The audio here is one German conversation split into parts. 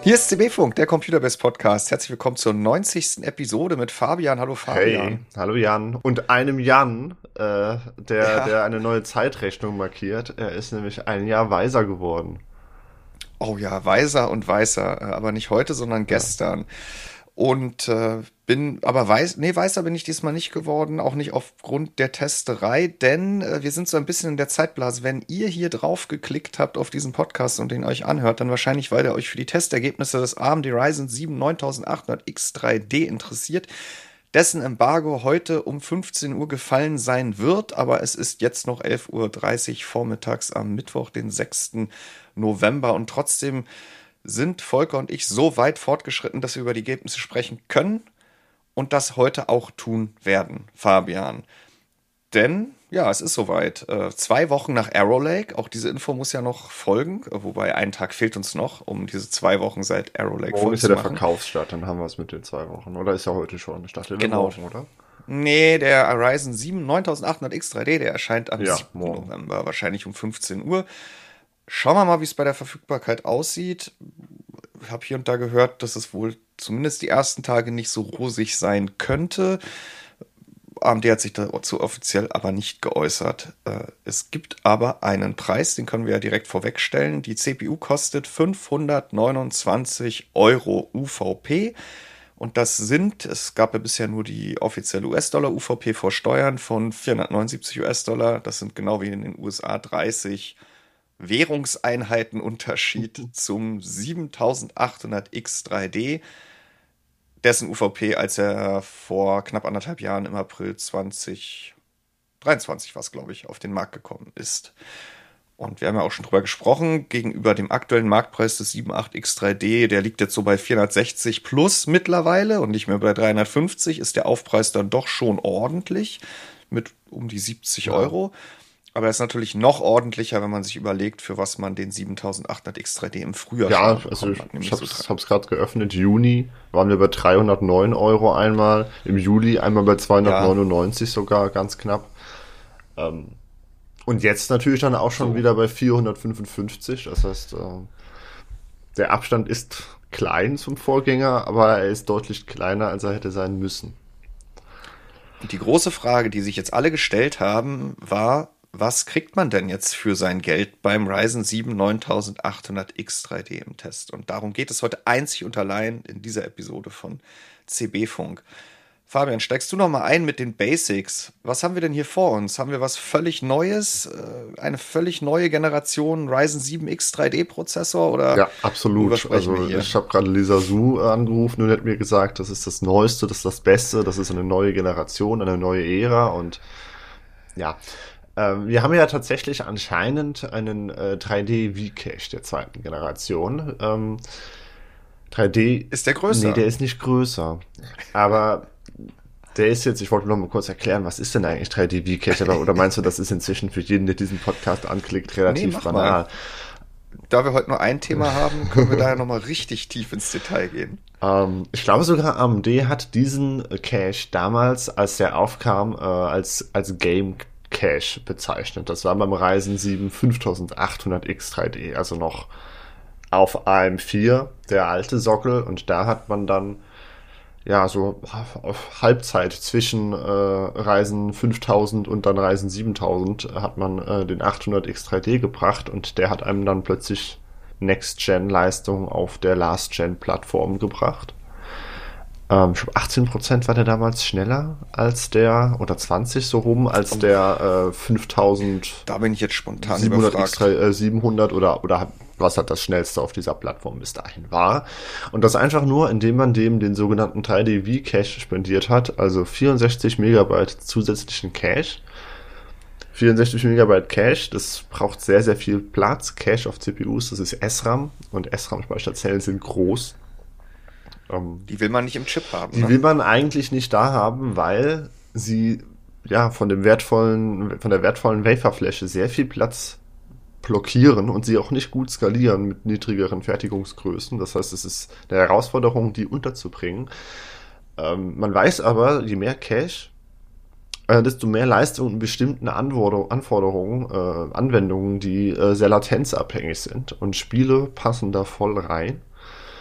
Hier ist CB-Funk, der Computerbase Podcast. Herzlich willkommen zur 90. Episode mit Fabian. Hallo Fabian. Hey, hallo Jan. Und einem Jan, der eine neue Zeitrechnung markiert. Er ist nämlich ein Jahr weiser geworden. Oh ja, weiser und weißer, aber nicht heute, sondern Ja. gestern. Und weißer bin ich diesmal nicht geworden, auch nicht aufgrund der Testerei, denn wir sind so ein bisschen in der Zeitblase. Wenn ihr hier drauf geklickt habt auf diesen Podcast und den euch anhört, dann wahrscheinlich, weil ihr euch für die Testergebnisse des AMD Ryzen 7 9800X 3D interessiert, dessen Embargo heute um 15 Uhr gefallen sein wird, aber es ist jetzt noch 11:30 Uhr vormittags am Mittwoch, den 6. November, und trotzdem sind Volker und ich so weit fortgeschritten, dass wir über die Ergebnisse sprechen können und das heute auch tun werden, Fabian. Denn, ja, es ist soweit. 2 Wochen nach Arrow Lake, auch diese Info muss ja noch folgen, wobei ein Tag fehlt uns noch, um diese 2 Wochen seit Arrow Lake Morgen voll ist ja zu der machen. Verkaufsstart, dann haben wir es mit den 2 Wochen. Oder ist ja heute schon? Ich dachte, Genau. morgen, oder? Nee, der Ryzen 7 9800X 3D, der erscheint am Ja, 7. morgen. November, wahrscheinlich um 15 Uhr. Schauen wir mal, wie es bei der Verfügbarkeit aussieht. Ich habe hier und da gehört, dass es wohl zumindest die ersten Tage nicht so rosig sein könnte. AMD hat sich dazu offiziell aber nicht geäußert. Es gibt aber einen Preis, den können wir ja direkt vorwegstellen. Die CPU kostet 529 Euro UVP. Und es gab ja bisher nur die offizielle US-Dollar UVP vor Steuern von 479 US-Dollar. Das sind genau wie in den USA 30 Währungseinheiten Unterschied zum 7800X 3D, dessen UVP, als er vor knapp 1,5 Jahren im April 2023 war es, glaube ich, auf den Markt gekommen ist. Und wir haben ja auch schon drüber gesprochen, gegenüber dem aktuellen Marktpreis des 78X 3D, der liegt jetzt so bei 460 plus mittlerweile und nicht mehr bei 350, ist der Aufpreis dann doch schon ordentlich mit um die 70 Ja. Euro. Aber er ist natürlich noch ordentlicher, wenn man sich überlegt, für was man den 7800X 3D im Frühjahr Ja, schon also bekommen hat. ich Nämlich hab's gerade geöffnet. Juni waren wir bei 309 Euro einmal. Im Juli einmal bei 299 sogar, ganz knapp. Und jetzt natürlich dann auch schon So. wieder bei 455. Das heißt, der Abstand ist klein zum Vorgänger, aber er ist deutlich kleiner, als er hätte sein müssen. Und die große Frage, die sich jetzt alle gestellt haben, war: Was kriegt man denn jetzt für sein Geld beim Ryzen 7 9800X 3D im Test? Und darum geht es heute einzig und allein in dieser Episode von CB-Funk. Fabian, steigst du noch mal ein mit den Basics? Was haben wir denn hier vor uns? Haben wir was völlig Neues? Eine völlig neue Generation Ryzen 7X 3D Prozessor? Oder Ja, worüber absolut. sprechen Also wir hier? ich habe gerade Lisa Su angerufen und hat mir gesagt, das ist das Neueste, das ist das Beste, das ist eine neue Generation, eine neue Ära und ja. Wir haben ja tatsächlich anscheinend einen 3D V-Cache der zweiten Generation. 3D, Ist der nee, größer? der ist nicht größer. Aber der ist jetzt, ich wollte noch mal kurz erklären, was ist denn eigentlich 3D V-Cache? Oder meinst du, das ist inzwischen für jeden, der diesen Podcast anklickt, Nee, relativ mach banal? mal. Da wir heute nur ein Thema haben, können wir da ja noch mal richtig tief ins Detail gehen. Ich glaube sogar AMD hat diesen Cache damals, als der aufkam, als Game Cache bezeichnet. Das war beim Ryzen 7 5800X 3D, also noch auf AM4, der alte Sockel, und da hat man dann ja so auf Halbzeit zwischen Ryzen 5000 und dann Ryzen 7000 hat man den 800X 3D gebracht und der hat einem dann plötzlich Next-Gen-Leistung auf der Last-Gen-Plattform gebracht. Ich glaube, 18% war der damals schneller als der, oder 20 so rum, als der 5700 Da bin ich jetzt spontan X3, überfragt. 700 oder was halt das schnellste auf dieser Plattform bis dahin war. Und das einfach nur, indem man dem den sogenannten 3D V-Cache spendiert hat, also 64 Megabyte zusätzlichen Cache. 64 Megabyte Cache, das braucht sehr, sehr viel Platz. Cache auf CPUs, das ist SRAM und SRAM-Speicherzellen sind groß. Die will man nicht im Chip haben, Die ne? will man eigentlich nicht da haben, weil sie ja von der wertvollen Waferfläche sehr viel Platz blockieren und sie auch nicht gut skalieren mit niedrigeren Fertigungsgrößen. Das heißt, es ist eine Herausforderung, die unterzubringen. Man weiß aber, je mehr Cache, desto mehr Leistung in bestimmten Anforderungen, Anwendungen, die sehr latenzabhängig sind. Und Spiele passen da voll rein.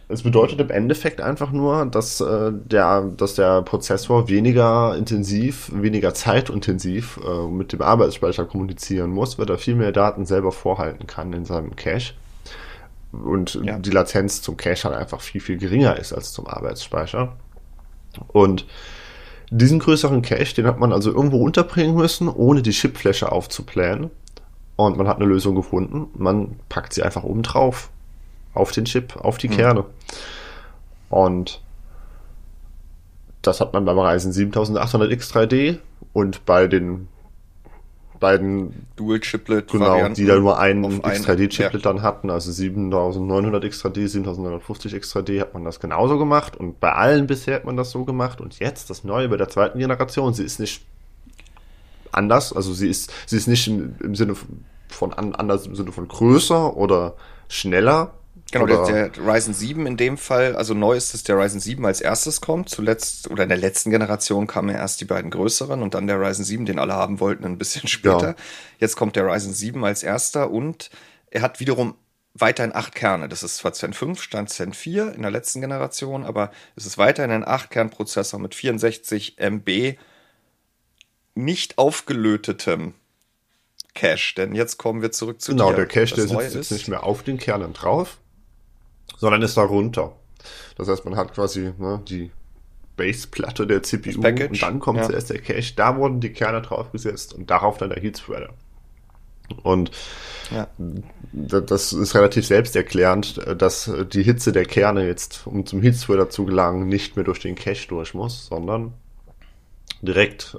Es bedeutet im Endeffekt einfach nur, dass der Prozessor weniger zeitintensiv mit dem Arbeitsspeicher kommunizieren muss, weil er viel mehr Daten selber vorhalten kann in seinem Cache. Und Ja. die Latenz zum Cache halt einfach viel, viel geringer ist als zum Arbeitsspeicher. Und diesen größeren Cache, den hat man also irgendwo unterbringen müssen, ohne die Chipfläche aufzublähen. Und man hat eine Lösung gefunden. Man packt sie einfach oben drauf. Auf den Chip, auf die Kerne. Und das hat man beim Ryzen 7800X3D und bei den beiden, genau, die da nur einen X3D-Chiplet dann hatten, also 7900X3D, 7950X3D, hat man das genauso gemacht. Und bei allen bisher hat man das so gemacht. Und jetzt das Neue bei der zweiten Generation, sie ist nicht anders, also sie ist nicht im Sinne von anders im Sinne von größer oder schneller. Genau, der Ryzen 7 in dem Fall, also neu ist es der Ryzen 7 als erstes kommt. Zuletzt oder in der letzten Generation kamen ja erst die beiden größeren und dann der Ryzen 7, den alle haben wollten, ein bisschen später. Ja. Jetzt kommt der Ryzen 7 als erster und er hat wiederum weiterhin 8 Kerne. Das ist zwar Zen 5, stand Zen 4 in der letzten Generation, aber es ist weiterhin ein 8-Kern-Prozessor mit 64 MB nicht aufgelötetem Cache. Denn jetzt kommen wir zurück zu dir. Genau, der Cache, der sitzt jetzt nicht mehr auf den Kernen drauf, sondern ist darunter. Das heißt, man hat quasi die Baseplatte der CPU und dann kommt zuerst der Cache. Da wurden die Kerne draufgesetzt und darauf dann der Heatspreader. Und das ist relativ selbsterklärend, dass die Hitze der Kerne jetzt, um zum Heatspreader zu gelangen, nicht mehr durch den Cache durch muss, sondern direkt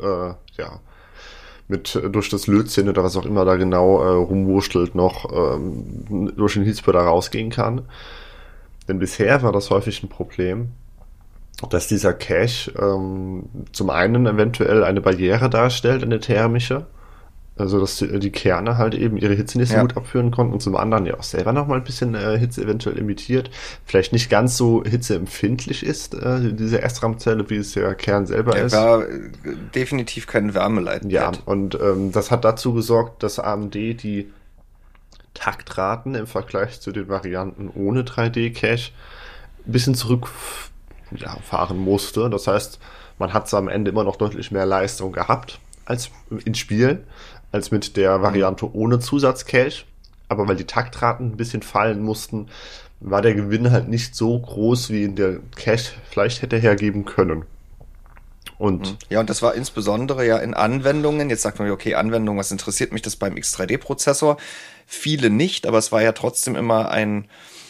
durch das Lötzinn oder was auch immer da genau rumwurschtelt noch durch den Heatspreader rausgehen kann. Denn bisher war das häufig ein Problem, dass dieser Cache zum einen eventuell eine Barriere darstellt, eine thermische, also dass die Kerne halt eben ihre Hitze nicht so gut abführen konnten und zum anderen ja auch selber nochmal ein bisschen Hitze eventuell emittiert, vielleicht nicht ganz so hitzeempfindlich ist, diese SRAM-Zelle, wie es der Kern selber ist. Der war definitiv kein Wärmeleitwert. Ja, und das hat dazu gesorgt, dass AMD die Taktraten im Vergleich zu den Varianten ohne 3D-Cache ein bisschen zurückfahren musste. Das heißt, man hat zwar am Ende immer noch deutlich mehr Leistung gehabt als in Spielen, als mit der Variante ohne Zusatzcache, aber weil die Taktraten ein bisschen fallen mussten, war der Gewinn halt nicht so groß, wie in der Cache vielleicht hätte hergeben können. Und und das war insbesondere ja in Anwendungen, jetzt sagt man, okay, Anwendung, was interessiert mich das beim X3D-Prozessor? Viele nicht, aber es war ja trotzdem immer ein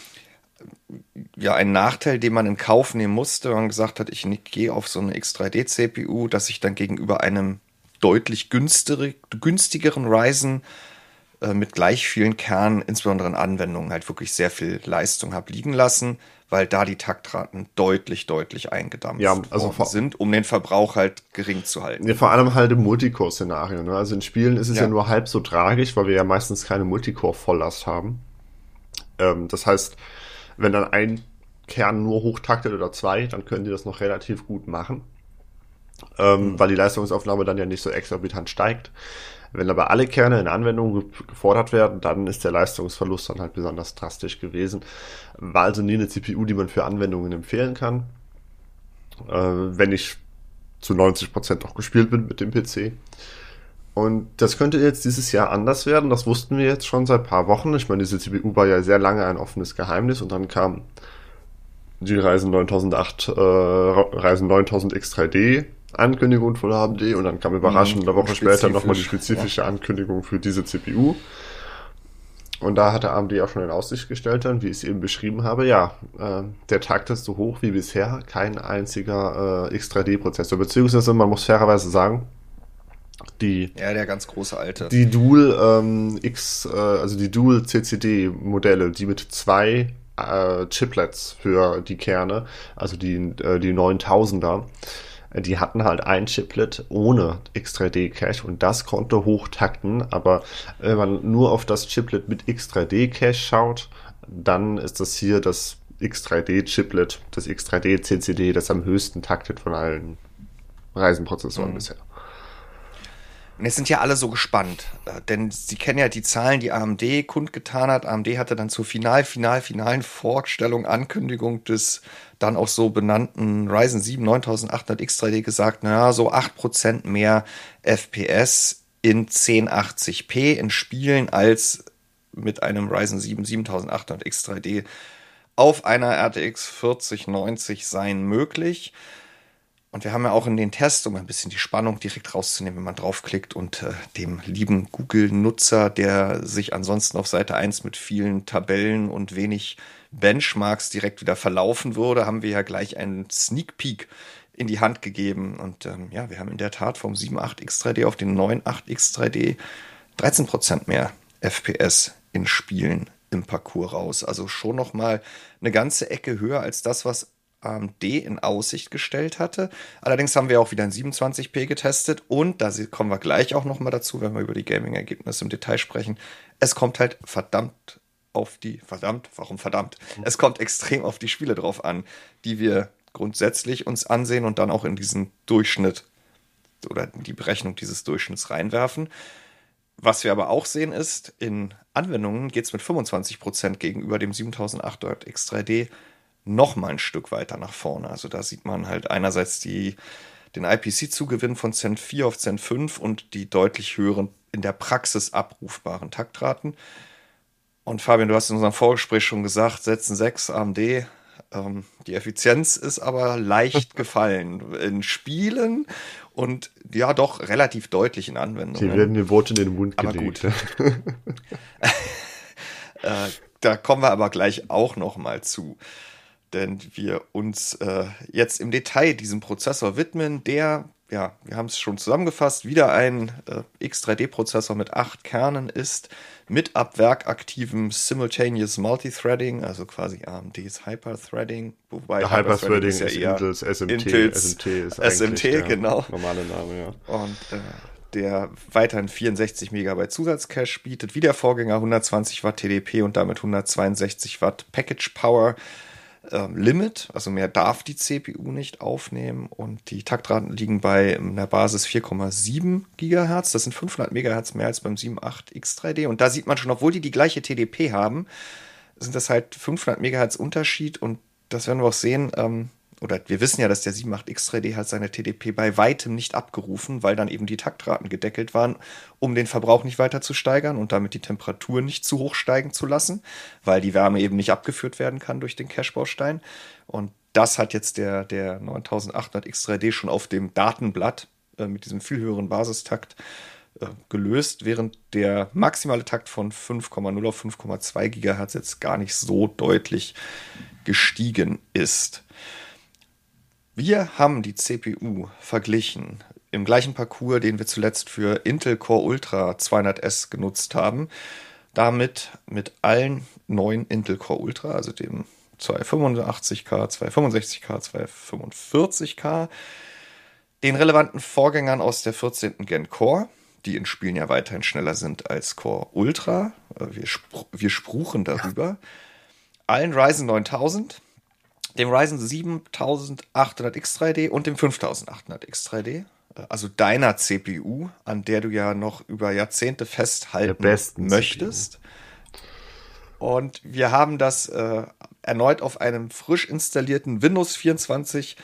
Nachteil, den man in Kauf nehmen musste, wenn man gesagt hat, ich gehe auf so eine X3D-CPU, dass ich dann gegenüber einem deutlich günstigeren Ryzen mit gleich vielen Kernen, insbesondere in Anwendungen, halt wirklich sehr viel Leistung habe liegen lassen, weil da die Taktraten deutlich eingedampft sind, um den Verbrauch halt gering zu halten. Ja, vor allem halt im Multicore-Szenario. Ne? Also in Spielen ist es ja nur halb so tragisch, weil wir ja meistens keine Multicore-Volllast haben. Das heißt, wenn dann ein Kern nur hochtaktet oder 2, dann können die das noch relativ gut machen. Weil die Leistungsaufnahme dann ja nicht so exorbitant steigt. Wenn aber alle Kerne in Anwendung gefordert werden, dann ist der Leistungsverlust dann halt besonders drastisch gewesen. War also nie eine CPU, die man für Anwendungen empfehlen kann. Wenn ich zu 90% noch gespielt bin mit dem PC. Und das könnte jetzt dieses Jahr anders werden. Das wussten wir jetzt schon seit ein paar Wochen. Ich meine, diese CPU war ja sehr lange ein offenes Geheimnis und dann kam die Ryzen 9008, Ryzen 9000 X3D Ankündigung von AMD und dann kam überraschend eine Woche später nochmal die spezifische Ankündigung für diese CPU. Und da hatte AMD auch schon in Aussicht gestellt dann, wie ich es eben beschrieben habe, der Takt ist so hoch wie bisher kein einziger X3D-Prozessor, beziehungsweise man muss fairerweise sagen, der ganz große alte. Die Dual die Dual CCD-Modelle, die mit 2 Chiplets für die Kerne, also die 9000er, die hatten halt ein Chiplet ohne X3D-Cache und das konnte hochtakten, aber wenn man nur auf das Chiplet mit X3D-Cache schaut, dann ist das hier das X3D-Chiplet, das X3D-CCD, das am höchsten taktet von allen Ryzen-Prozessoren bisher. Und jetzt sind ja alle so gespannt, denn sie kennen ja die Zahlen, die AMD kundgetan hat. AMD hatte dann zur finalen Vorstellung, Ankündigung des dann auch so benannten Ryzen 7 9800 X3D gesagt, naja, so 8% mehr FPS in 1080p in Spielen als mit einem Ryzen 7 7800 X3D auf einer RTX 4090 sein möglich. Und wir haben ja auch in den Tests, um ein bisschen die Spannung direkt rauszunehmen, wenn man draufklickt und dem lieben Google-Nutzer, der sich ansonsten auf Seite 1 mit vielen Tabellen und wenig Benchmarks direkt wieder verlaufen würde, haben wir ja gleich einen Sneak Peek in die Hand gegeben. Und ja, wir haben in der Tat vom 7.8 X3D auf den 9.8 X3D 13% mehr FPS in Spielen im Parcours raus. Also schon nochmal eine ganze Ecke höher als das, was AMD in Aussicht gestellt hatte. Allerdings haben wir auch wieder ein 27p getestet und da kommen wir gleich auch nochmal dazu, wenn wir über die Gaming-Ergebnisse im Detail sprechen. Es kommt halt Es kommt extrem auf die Spiele drauf an, die wir grundsätzlich uns ansehen und dann auch in diesen Durchschnitt oder in die Berechnung dieses Durchschnitts reinwerfen. Was wir aber auch sehen ist, in Anwendungen geht es mit 25% gegenüber dem 7800 X3D noch mal ein Stück weiter nach vorne. Also da sieht man halt einerseits den IPC-Zugewinn von Zen 4 auf Zen 5 und die deutlich höheren, in der Praxis abrufbaren Taktraten. Und Fabian, du hast in unserem Vorgespräch schon gesagt, Zen 6 AMD, die Effizienz ist aber leicht gefallen in Spielen und ja doch relativ deutlich in Anwendungen. Die werden die Worte in den Mund gelegt. Aber gut. Da kommen wir aber gleich auch noch mal zu. Denn wir uns jetzt im Detail diesem Prozessor widmen, der, ja, wir haben es schon zusammengefasst, wieder ein X3D-Prozessor mit 8 Kernen ist, mit ab Werk aktivem Simultaneous Multithreading, also quasi AMDs Hyperthreading, wobei Hyperthreading ist ja eher Intels SMT. SMT ist SMT, genau. Normale Name, ja. Und der weiterhin 64 MB Zusatzcache bietet, wie der Vorgänger 120 Watt TDP und damit 162 Watt Package Power. Limit, also mehr darf die CPU nicht aufnehmen und die Taktraten liegen bei einer Basis 4,7 GHz, das sind 500 MHz mehr als beim 7.8 X3D und da sieht man schon, obwohl die gleiche TDP haben, sind das halt 500 MHz Unterschied und das werden wir auch sehen, oder wir wissen ja, dass der 7.8 X3D hat seine TDP bei weitem nicht abgerufen, weil dann eben die Taktraten gedeckelt waren, um den Verbrauch nicht weiter zu steigern und damit die Temperatur nicht zu hoch steigen zu lassen, weil die Wärme eben nicht abgeführt werden kann durch den Cache-Baustein. Und das hat jetzt der 9800 X3D schon auf dem Datenblatt mit diesem viel höheren Basistakt gelöst, während der maximale Takt von 5,0 auf 5,2 GHz jetzt gar nicht so deutlich gestiegen ist. Wir haben die CPU verglichen im gleichen Parcours, den wir zuletzt für Intel Core Ultra 200S genutzt haben. Damit mit allen neuen Intel Core Ultra, also dem 285K, 265K, 245K, den relevanten Vorgängern aus der 14. Gen Core, die in Spielen ja weiterhin schneller sind als Core Ultra. Wir spruchen darüber. Allen Ryzen 9000, dem Ryzen 7800 X3D und dem 5800 X3D. Also deiner CPU, an der du ja noch über Jahrzehnte festhalten möchtest. CPU. Und wir haben das erneut auf einem frisch installierten Windows 11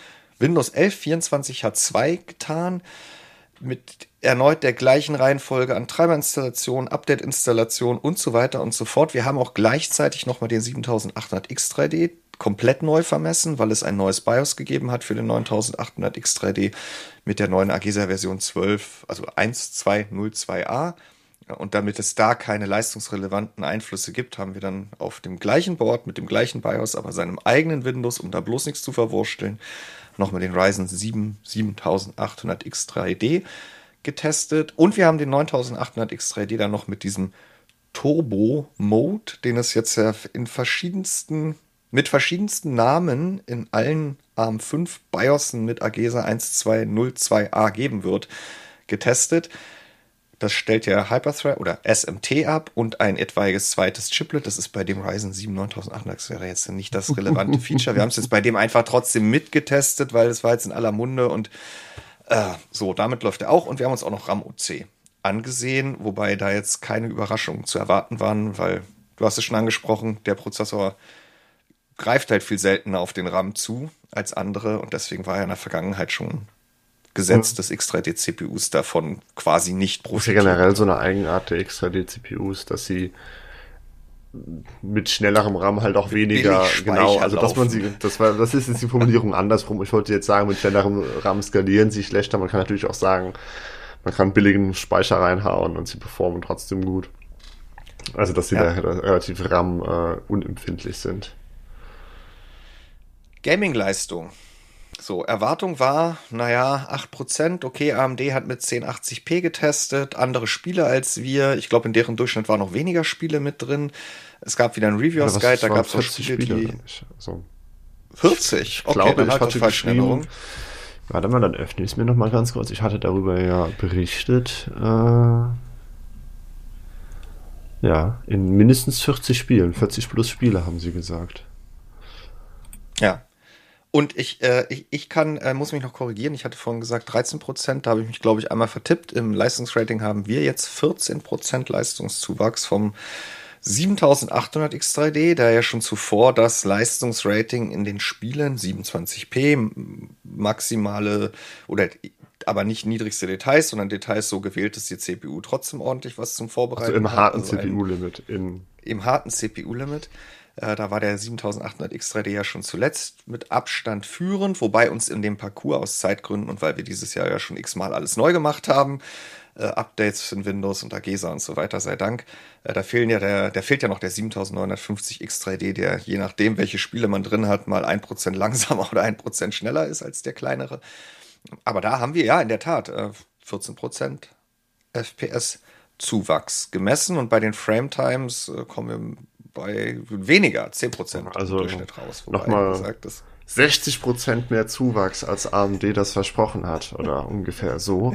24H2 getan, mit erneut der gleichen Reihenfolge an Treiberinstallation, Update-Installation und so weiter und so fort. Wir haben auch gleichzeitig nochmal den 7800 X3D komplett neu vermessen, weil es ein neues BIOS gegeben hat für den 9800 X3D mit der neuen AGESA-Version 12, also 1202A. Und damit es da keine leistungsrelevanten Einflüsse gibt, haben wir dann auf dem gleichen Board mit dem gleichen BIOS, aber seinem eigenen Windows, um da bloß nichts zu verwursteln, nochmal den Ryzen 7 7800 X3D getestet. Und wir haben den 9800 X3D dann noch mit diesem Turbo-Mode, den es jetzt ja mit verschiedensten Namen in allen ARM5 BIOSen mit AGESA 1202A geben wird, getestet. Das stellt ja Hyperthread oder SMT ab und ein etwaiges zweites Chiplet. Das ist bei dem Ryzen 7 9800, das wäre jetzt nicht das relevante Feature. Wir haben es jetzt bei dem einfach trotzdem mitgetestet, weil es war jetzt in aller Munde und so, damit läuft er auch. Und wir haben uns auch noch RAM OC angesehen, wobei da jetzt keine Überraschungen zu erwarten waren, weil du hast es schon angesprochen, der Prozessor greift halt viel seltener auf den RAM zu als andere und deswegen war ja in der Vergangenheit schon gesetzt des X3D-CPUs davon quasi nicht Das ist ja profitiert. generell so eine Eigenart der X3D-CPUs, dass sie mit schnellerem RAM halt auch weniger, Billig genau, also dass man Speicher sie, das ist jetzt die Formulierung andersrum. Ich wollte jetzt sagen, mit schnellerem RAM skalieren sie schlechter. Man kann natürlich auch sagen, man kann billigen Speicher reinhauen und sie performen trotzdem gut. Also dass sie da relativ RAM unempfindlich sind. Gaming-Leistung. So, Erwartung war, 8%. Okay, AMD hat mit 1080p getestet, andere Spiele als wir. Ich glaube, in deren Durchschnitt waren noch weniger Spiele mit drin. Es gab wieder einen Reviewers Guide, da gab es auch Spiele, die... Also, 40? ich glaube, ich hatte geschrieben. Warte mal, dann öffne ich es mir noch mal ganz kurz. Ich hatte darüber ja berichtet. Ja, in mindestens 40 Spielen. 40 plus Spiele, haben sie gesagt. Ja. Und ich muss mich noch korrigieren. Ich hatte vorhin gesagt 13%. Da habe ich mich, glaube ich, einmal vertippt. Im Leistungsrating haben wir jetzt 14% Leistungszuwachs vom 7800 X3D, da ja schon zuvor das Leistungsrating in den Spielen 27p maximale oder aber nicht niedrigste Details, sondern Details so gewählt, dass die CPU trotzdem ordentlich was zum Vorbereiten hat. Also im harten also CPU-Limit. Im harten CPU-Limit. Da war der 7800 X3D ja schon zuletzt mit Abstand führend, wobei uns in dem Parcours aus Zeitgründen und weil wir dieses Jahr ja schon x-mal alles neu gemacht haben, Updates in Windows und AGESA und so weiter, sei Dank, da fehlt ja noch der 7950 X3D, der je nachdem, welche Spiele man drin hat, mal 1% langsamer oder 1% schneller ist als der kleinere. Aber da haben wir ja in der Tat 14% FPS Zuwachs gemessen und bei den Frame Times kommen wir bei weniger, 10% also im Durchschnitt raus. Nochmal 60% mehr Zuwachs, als AMD das versprochen hat, oder ungefähr so.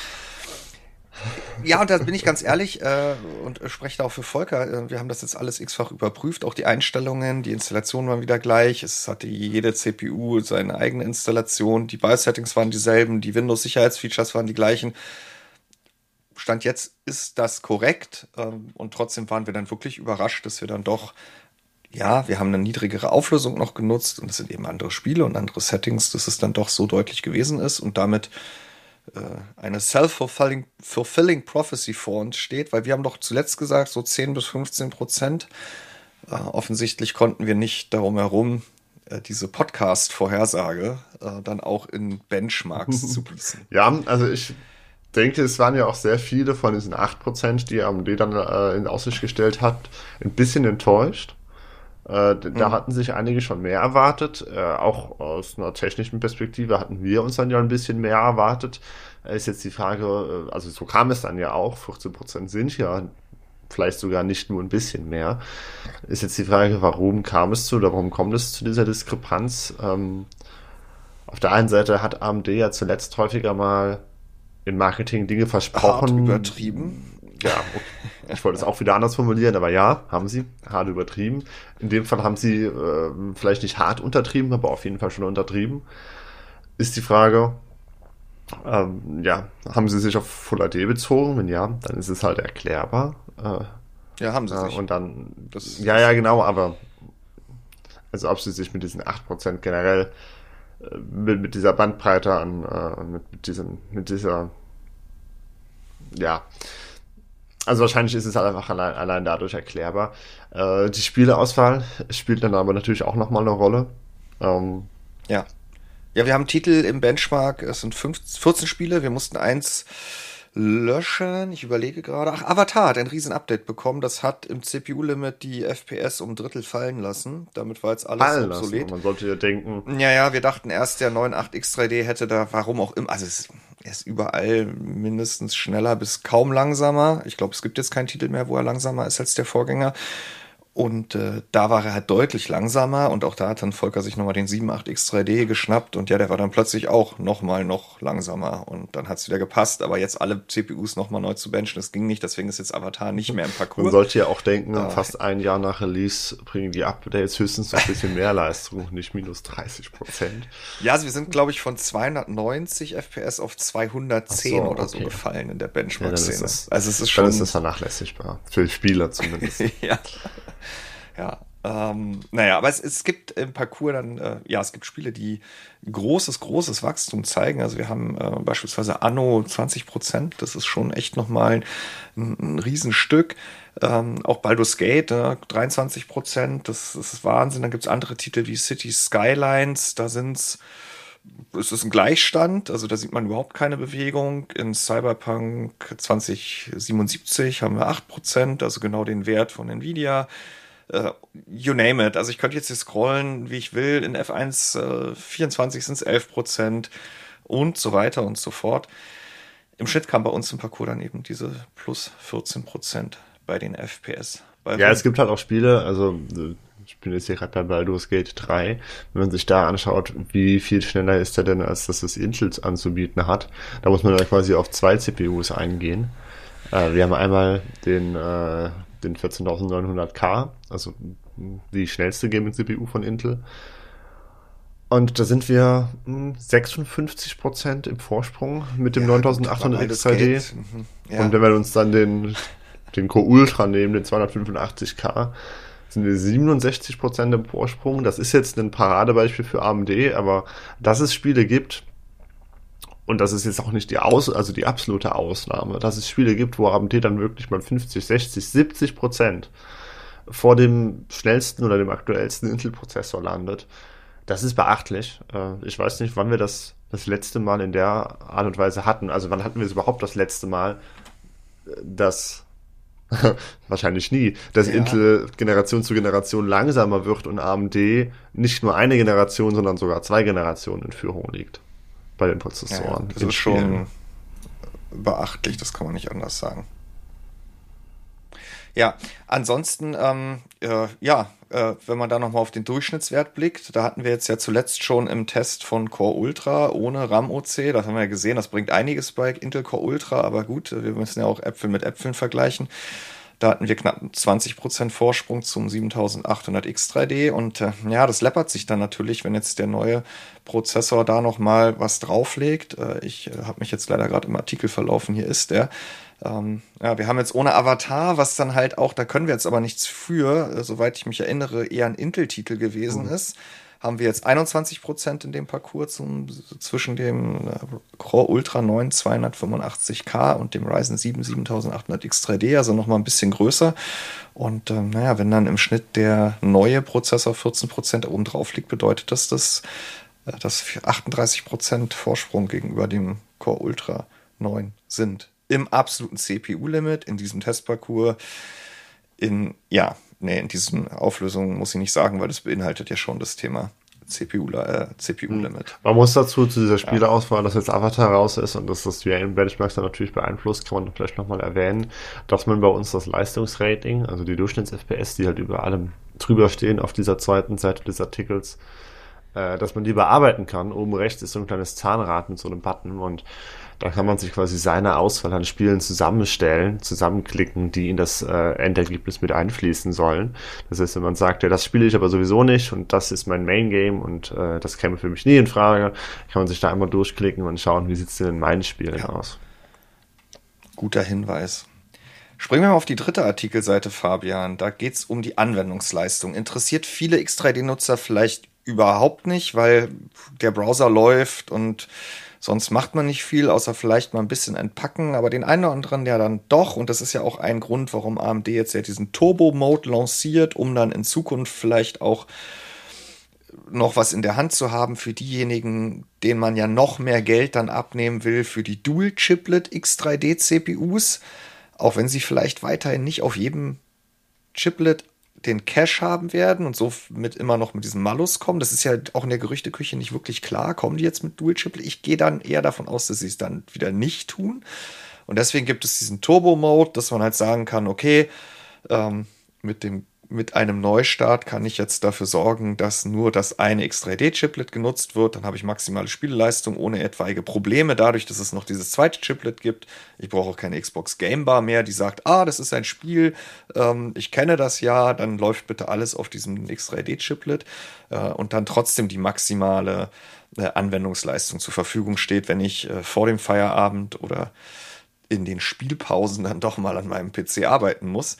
Ja, und da bin ich ganz ehrlich und spreche da auch für Volker. Wir haben das jetzt alles x-fach überprüft, auch die Einstellungen, die Installation waren wieder gleich. Es hatte jede CPU seine eigene Installation, die BIOS-Settings waren dieselben, die Windows-Sicherheitsfeatures waren die gleichen. Stand jetzt ist das korrekt und trotzdem waren wir dann wirklich überrascht, dass wir dann doch, ja, wir haben eine niedrigere Auflösung noch genutzt und es sind eben andere Spiele und andere Settings, dass es dann doch so deutlich gewesen ist und damit eine self-fulfilling prophecy vor uns steht, weil wir haben doch zuletzt gesagt, so 10-15%. Offensichtlich konnten wir nicht darum herum, diese Podcast-Vorhersage dann auch in Benchmarks zu gießen. Ja, also ich denke, es waren ja auch sehr viele von diesen 8%, die AMD dann in Aussicht gestellt hat, ein bisschen enttäuscht. Da hatten sich einige schon mehr erwartet. Auch aus einer technischen Perspektive hatten wir uns dann ja ein bisschen mehr erwartet. Ist jetzt die Frage, also so kam es dann ja auch, 14% sind ja vielleicht sogar nicht nur ein bisschen mehr. Ist jetzt die Frage, warum kam es zu oder warum kommt es zu dieser Diskrepanz? Auf der einen Seite hat AMD ja zuletzt häufiger mal im Marketing Dinge versprochen. Hart übertrieben. Ja, ich wollte es auch wieder anders formulieren, aber ja, haben sie hart übertrieben. In dem Fall haben sie vielleicht nicht hart untertrieben, aber auf jeden Fall schon untertrieben. Ist die Frage, haben sie sich auf Full HD bezogen? Wenn ja, dann ist es halt erklärbar. Ja, haben sie sich. Und dann, ja, genau, aber also ob sie sich mit diesen 8% generell mit dieser Bandbreite an, mit dieser, ja, also wahrscheinlich ist es halt einfach allein dadurch erklärbar. Die Spieleauswahl spielt dann aber natürlich auch nochmal eine Rolle. Ja. Ja, wir haben Titel im Benchmark, es sind 14 Spiele, wir mussten eins löschen, ich überlege gerade. Ach, Avatar hat ein riesen Update bekommen, das hat im CPU-Limit die FPS um ein Drittel fallen lassen. Damit war jetzt alles obsolet. Man sollte ja denken. Ja, wir dachten erst, der 9.8 X3D hätte da, warum auch immer, also er ist überall mindestens schneller bis kaum langsamer. Ich glaube, es gibt jetzt keinen Titel mehr, wo er langsamer ist als der Vorgänger. Und da war er halt deutlich langsamer und auch da hat dann Volker sich nochmal den 78X3D geschnappt und ja, der war dann plötzlich auch noch langsamer und dann hat es wieder gepasst, aber jetzt alle CPUs nochmal neu zu benchen, das ging nicht, deswegen ist jetzt Avatar nicht mehr im Parcours. Man sollte ja auch denken, fast ein Jahr nach Release bringen die Updates höchstens noch ein bisschen mehr Leistung, nicht minus 30%. Ja, also wir sind, glaube ich, von 290 FPS auf 210 oder so gefallen in der Benchmark-Szene. Also es ist schon... Dann ist das vernachlässigbar, für Spieler zumindest. Ja. Ja, naja, aber es gibt im Parcours dann, es gibt Spiele, die großes Wachstum zeigen. Also wir haben beispielsweise Anno 20%, das ist schon echt nochmal ein Riesenstück. Auch Baldur's Gate, 23%, das ist Wahnsinn. Dann gibt es andere Titel wie City Skylines, es ist ein Gleichstand, also da sieht man überhaupt keine Bewegung. In Cyberpunk 2077 haben wir 8%, also genau den Wert von Nvidia. You name it. Also ich könnte jetzt hier scrollen, wie ich will. In F1 24 sind es 11% und so weiter und so fort. Im Schnitt kam bei uns im Parcours dann eben diese plus 14% bei den FPS. Es gibt halt auch Spiele, also ich bin jetzt hier gerade bei Baldur's Gate 3, wenn man sich da anschaut, wie viel schneller ist der denn, als das Intel anzubieten hat. Da muss man dann quasi auf 2 CPUs eingehen. Wir haben einmal den 14900K, also die schnellste Gaming-CPU von Intel. Und da sind wir 56% im Vorsprung mit dem 9800X3D. Ja. Und wenn wir uns dann den Core Ultra nehmen, den 285K, sind wir 67% im Vorsprung. Das ist jetzt ein Paradebeispiel für AMD, aber dass es Spiele gibt, und das ist jetzt auch nicht die absolute Ausnahme, dass es Spiele gibt, wo AMD dann wirklich mal 50, 60, 70% vor dem schnellsten oder dem aktuellsten Intel-Prozessor landet. Das ist beachtlich. Ich weiß nicht, wann wir das letzte Mal in der Art und Weise hatten. Also wann hatten wir es überhaupt das letzte Mal, dass wahrscheinlich nie, dass Intel Generation zu Generation langsamer wird und AMD nicht nur eine Generation, sondern sogar 2 Generationen in Führung liegt bei den Prozessoren. Ja, das ist schon beachtlich, das kann man nicht anders sagen. Ja, ansonsten, wenn man da nochmal auf den Durchschnittswert blickt, da hatten wir jetzt ja zuletzt schon im Test von Core Ultra ohne RAM-OC, das haben wir ja gesehen, das bringt einiges bei Intel Core Ultra, aber gut, wir müssen ja auch Äpfel mit Äpfeln vergleichen. Da hatten wir knapp 20% Vorsprung zum 7800X3D und das läppert sich dann natürlich, wenn jetzt der neue Prozessor da nochmal was drauflegt. Ich habe mich jetzt leider gerade im Artikel verlaufen, hier ist der. Wir haben jetzt ohne Avatar, was dann halt auch, da können wir jetzt aber nichts für, soweit ich mich erinnere, eher ein Intel-Titel gewesen ist. Haben wir jetzt 21% in dem Parcours zwischen dem Core Ultra 9 285K und dem Ryzen 7 7800X3D, also nochmal ein bisschen größer. Und wenn dann im Schnitt der neue Prozessor 14% oben drauf liegt, bedeutet das 38% Vorsprung gegenüber dem Core Ultra 9 sind. Im absoluten CPU-Limit, in diesem Testparcours, in diesen Auflösungen muss ich nicht sagen, weil das beinhaltet ja schon das Thema CPU-Limit. Man muss dazu zu dieser Spieleauswahl, dass jetzt Avatar raus ist und dass das die Benchmarks dann natürlich beeinflusst, kann man vielleicht nochmal erwähnen, dass man bei uns das Leistungsrating, also die Durchschnitts-FPS, die halt über allem drüber stehen auf dieser zweiten Seite des Artikels, dass man die bearbeiten kann. Oben rechts ist so ein kleines Zahnrad mit so einem Button und da kann man sich quasi seine Auswahl an Spielen zusammenklicken, die in das Endergebnis mit einfließen sollen. Das heißt, wenn man sagt, ja, das spiele ich aber sowieso nicht und das ist mein Main-Game und das käme für mich nie in Frage, kann man sich da einmal durchklicken und schauen, wie sieht es denn in meinen Spielen aus. Guter Hinweis. Springen wir mal auf die dritte Artikelseite, Fabian. Da geht es um die Anwendungsleistung. Interessiert viele X3D-Nutzer vielleicht überhaupt nicht, weil der Browser läuft und sonst macht man nicht viel, außer vielleicht mal ein bisschen entpacken, aber den einen oder anderen ja dann doch. Und das ist ja auch ein Grund, warum AMD jetzt ja diesen Turbo-Mode lanciert, um dann in Zukunft vielleicht auch noch was in der Hand zu haben für diejenigen, denen man ja noch mehr Geld dann abnehmen will für die Dual-Chiplet X3D-CPUs. Auch wenn sie vielleicht weiterhin nicht auf jedem Chiplet den Cache haben werden und so immer noch mit diesem Malus kommen. Das ist ja auch in der Gerüchteküche nicht wirklich klar. Kommen die jetzt mit Dual-Chiplet? Ich gehe dann eher davon aus, dass sie es dann wieder nicht tun. Und deswegen gibt es diesen Turbo-Mode, dass man halt sagen kann, okay, mit dem mit einem Neustart kann ich jetzt dafür sorgen, dass nur das eine X3D-Chiplet genutzt wird. Dann habe ich maximale Spieleleistung ohne etwaige Probleme, dadurch, dass es noch dieses zweite Chiplet gibt. Ich brauche auch keine Xbox Game Bar mehr, die sagt, das ist ein Spiel, ich kenne das ja, dann läuft bitte alles auf diesem X3D-Chiplet und dann trotzdem die maximale Anwendungsleistung zur Verfügung steht, wenn ich vor dem Feierabend oder in den Spielpausen dann doch mal an meinem PC arbeiten muss.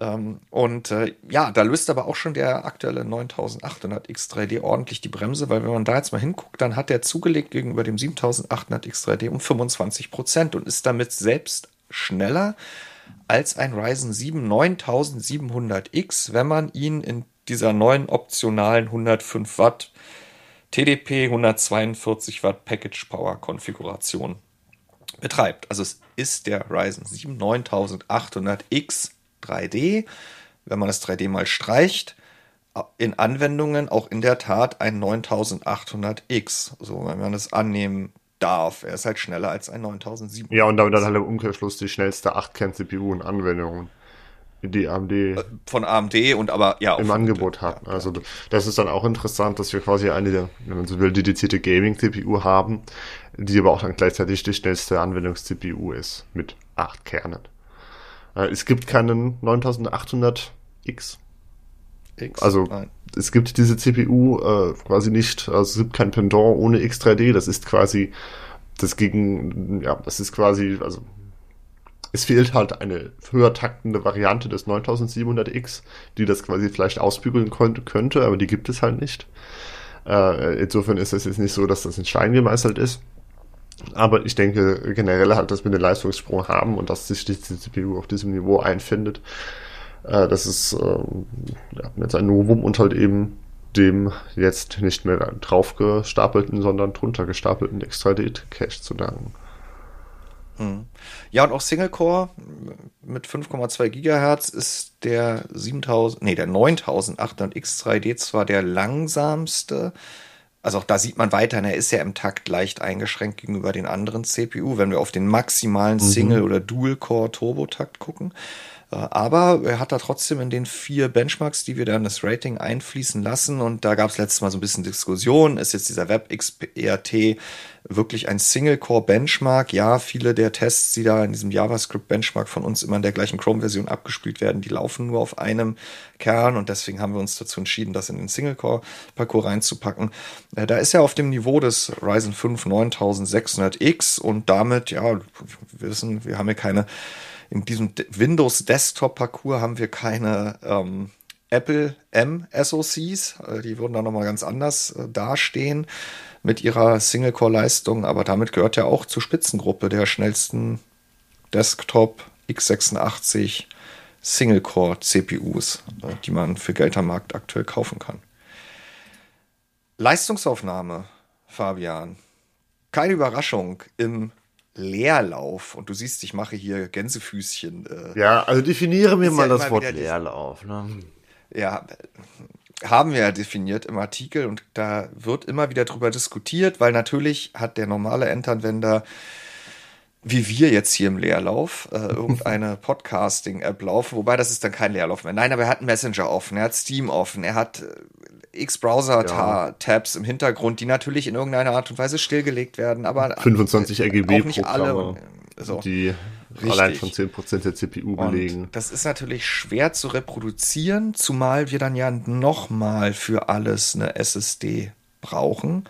Da löst aber auch schon der aktuelle 9800 X3D ordentlich die Bremse, weil wenn man da jetzt mal hinguckt, dann hat der zugelegt gegenüber dem 7800 X3D um 25% und ist damit selbst schneller als ein Ryzen 7 9700X, wenn man ihn in dieser neuen optionalen 105 Watt TDP 142 Watt Package Power Konfiguration betreibt. Also es ist der Ryzen 7 9800X 3D, wenn man das 3D mal streicht, in Anwendungen auch in der Tat ein 9800X, so wenn man es annehmen darf. Er ist halt schneller als ein 9700. Ja, und damit dann halt im Umkehrschluss die schnellste 8-Kern-CPU in Anwendungen, die AMD von AMD und aber ja im Angebot hat. Ja, also das ist dann auch interessant, dass wir quasi eine, wenn man so will, dedizierte Gaming-CPU haben, die aber auch dann gleichzeitig die schnellste Anwendungs-CPU ist mit 8 Kernen. Es gibt keinen 9800X. Also es gibt diese CPU quasi nicht, also es gibt kein Pendant ohne X3D, das ist quasi also es fehlt halt eine höher taktende Variante des 9700X, die das quasi vielleicht ausbügeln könnte, aber die gibt es halt nicht. Insofern ist es jetzt nicht so, dass das in Stein gemeißelt ist. Aber ich denke generell halt, dass wir einen Leistungssprung haben und dass sich die CPU auf diesem Niveau einfindet. Das ist jetzt ein Novum und halt eben dem jetzt nicht mehr drauf gestapelten, sondern drunter gestapelten X3D-Cache zu danken. Ja, und auch Single-Core mit 5,2 Gigahertz ist der 9800 X3D zwar der langsamste. Also auch da sieht man weiterhin, er ist ja im Takt leicht eingeschränkt gegenüber den anderen CPU, wenn wir auf den maximalen Single- oder Dual-Core-Turbo-Takt gucken. Aber er hat da trotzdem in den 4 Benchmarks, die wir da in das Rating einfließen lassen, und da gab es letztes Mal so ein bisschen Diskussion, ist jetzt dieser WebXPRT wirklich ein Single-Core-Benchmark? Ja, viele der Tests, die da in diesem JavaScript-Benchmark von uns immer in der gleichen Chrome-Version abgespielt werden, die laufen nur auf einem Kern, und deswegen haben wir uns dazu entschieden, das in den Single-Core-Parcours reinzupacken. Da ist er auf dem Niveau des Ryzen 5 9600X und damit, ja, wir wissen, wir haben hier keine, in diesem Windows-Desktop-Parcours haben wir keine Apple M-SoCs, die würden da nochmal ganz anders dastehen mit ihrer Single-Core-Leistung, aber damit gehört er auch zur Spitzengruppe der schnellsten Desktop x86 Single-Core-CPUs, die man für Geld am Markt aktuell kaufen kann. Leistungsaufnahme, Fabian. Keine Überraschung im Leerlauf. Und du siehst, ich mache hier Gänsefüßchen. Ja, also definiere mir mal das Wort Leerlauf. Ne? Ja, haben wir ja definiert im Artikel, und da wird immer wieder drüber diskutiert, weil natürlich hat der normale Endanwender, wie wir jetzt hier im Leerlauf, irgendeine Podcasting-App laufen, wobei das ist dann kein Leerlauf mehr. Nein, aber er hat einen Messenger offen, er hat Steam offen, er hat X-Browser-Tabs im Hintergrund, die natürlich in irgendeiner Art und Weise stillgelegt werden, aber 25 RGB-Programme, die allein schon 10% der CPU belegen. Und das ist natürlich schwer zu reproduzieren, zumal wir dann ja nochmal für alles eine SSD brauchen.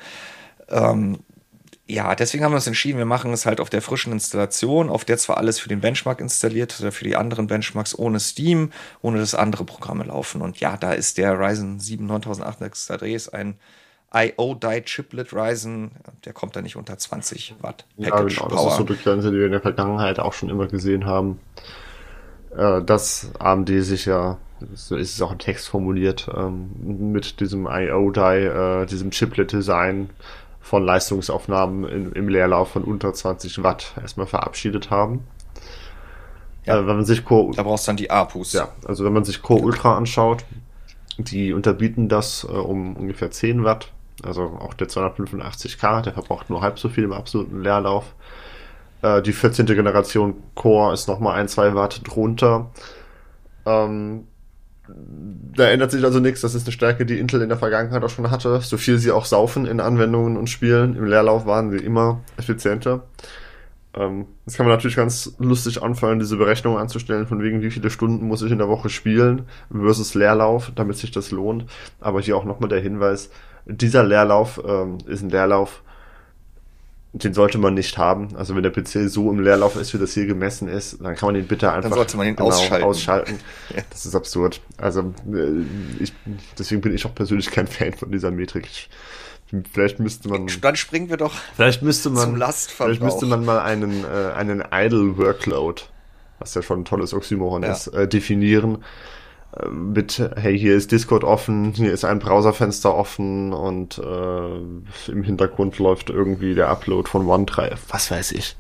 Ja, deswegen haben wir uns entschieden, wir machen es halt auf der frischen Installation, auf der zwar alles für den Benchmark installiert oder für die anderen Benchmarks ohne Steam, ohne dass andere Programme laufen. Und ja, da ist der Ryzen 7 9800 X3D ist ein IO-Die-Chiplet Ryzen, der kommt da nicht unter 20 Watt Package Power. Das ist so die Grenze, die wir in der Vergangenheit auch schon immer gesehen haben. Dass AMD sich ja, so ist es auch im Text formuliert, mit diesem IO-Die, diesem Chiplet-Design von Leistungsaufnahmen im Leerlauf von unter 20 Watt erstmal verabschiedet haben. Ja, wenn man sich da brauchst du dann die APUs. Ja, also wenn man sich Core Ultra anschaut, die unterbieten das um ungefähr 10 Watt. Also auch der 285K, der verbraucht nur halb so viel im absoluten Leerlauf. Die 14. Generation Core ist nochmal 1-2 Watt drunter. Da ändert sich also nichts. Das ist eine Stärke, die Intel in der Vergangenheit auch schon hatte. So viel sie auch saufen in Anwendungen und Spielen. Im Leerlauf waren sie immer effizienter. Das kann man natürlich ganz lustig anfangen, diese Berechnung anzustellen, von wegen, wie viele Stunden muss ich in der Woche spielen versus Leerlauf, damit sich das lohnt. Aber hier auch nochmal der Hinweis, dieser Leerlauf ist ein Leerlauf, den sollte man nicht haben. Also wenn der PC so im Leerlauf ist, wie das hier gemessen ist, dann kann man ihn bitte einfach dann sollte man ihn ausschalten. Ja. Das ist absurd. Also deswegen bin ich auch persönlich kein Fan von dieser Metrik. Vielleicht müsste man. Dann springen wir doch zum Lastverbrauch. Vielleicht müsste man mal einen Idle Workload, was ja schon ein tolles Oxymoron ist, definieren. Mit, hey, hier ist Discord offen, hier ist ein Browserfenster offen und im Hintergrund läuft irgendwie der Upload von OneDrive, was weiß ich.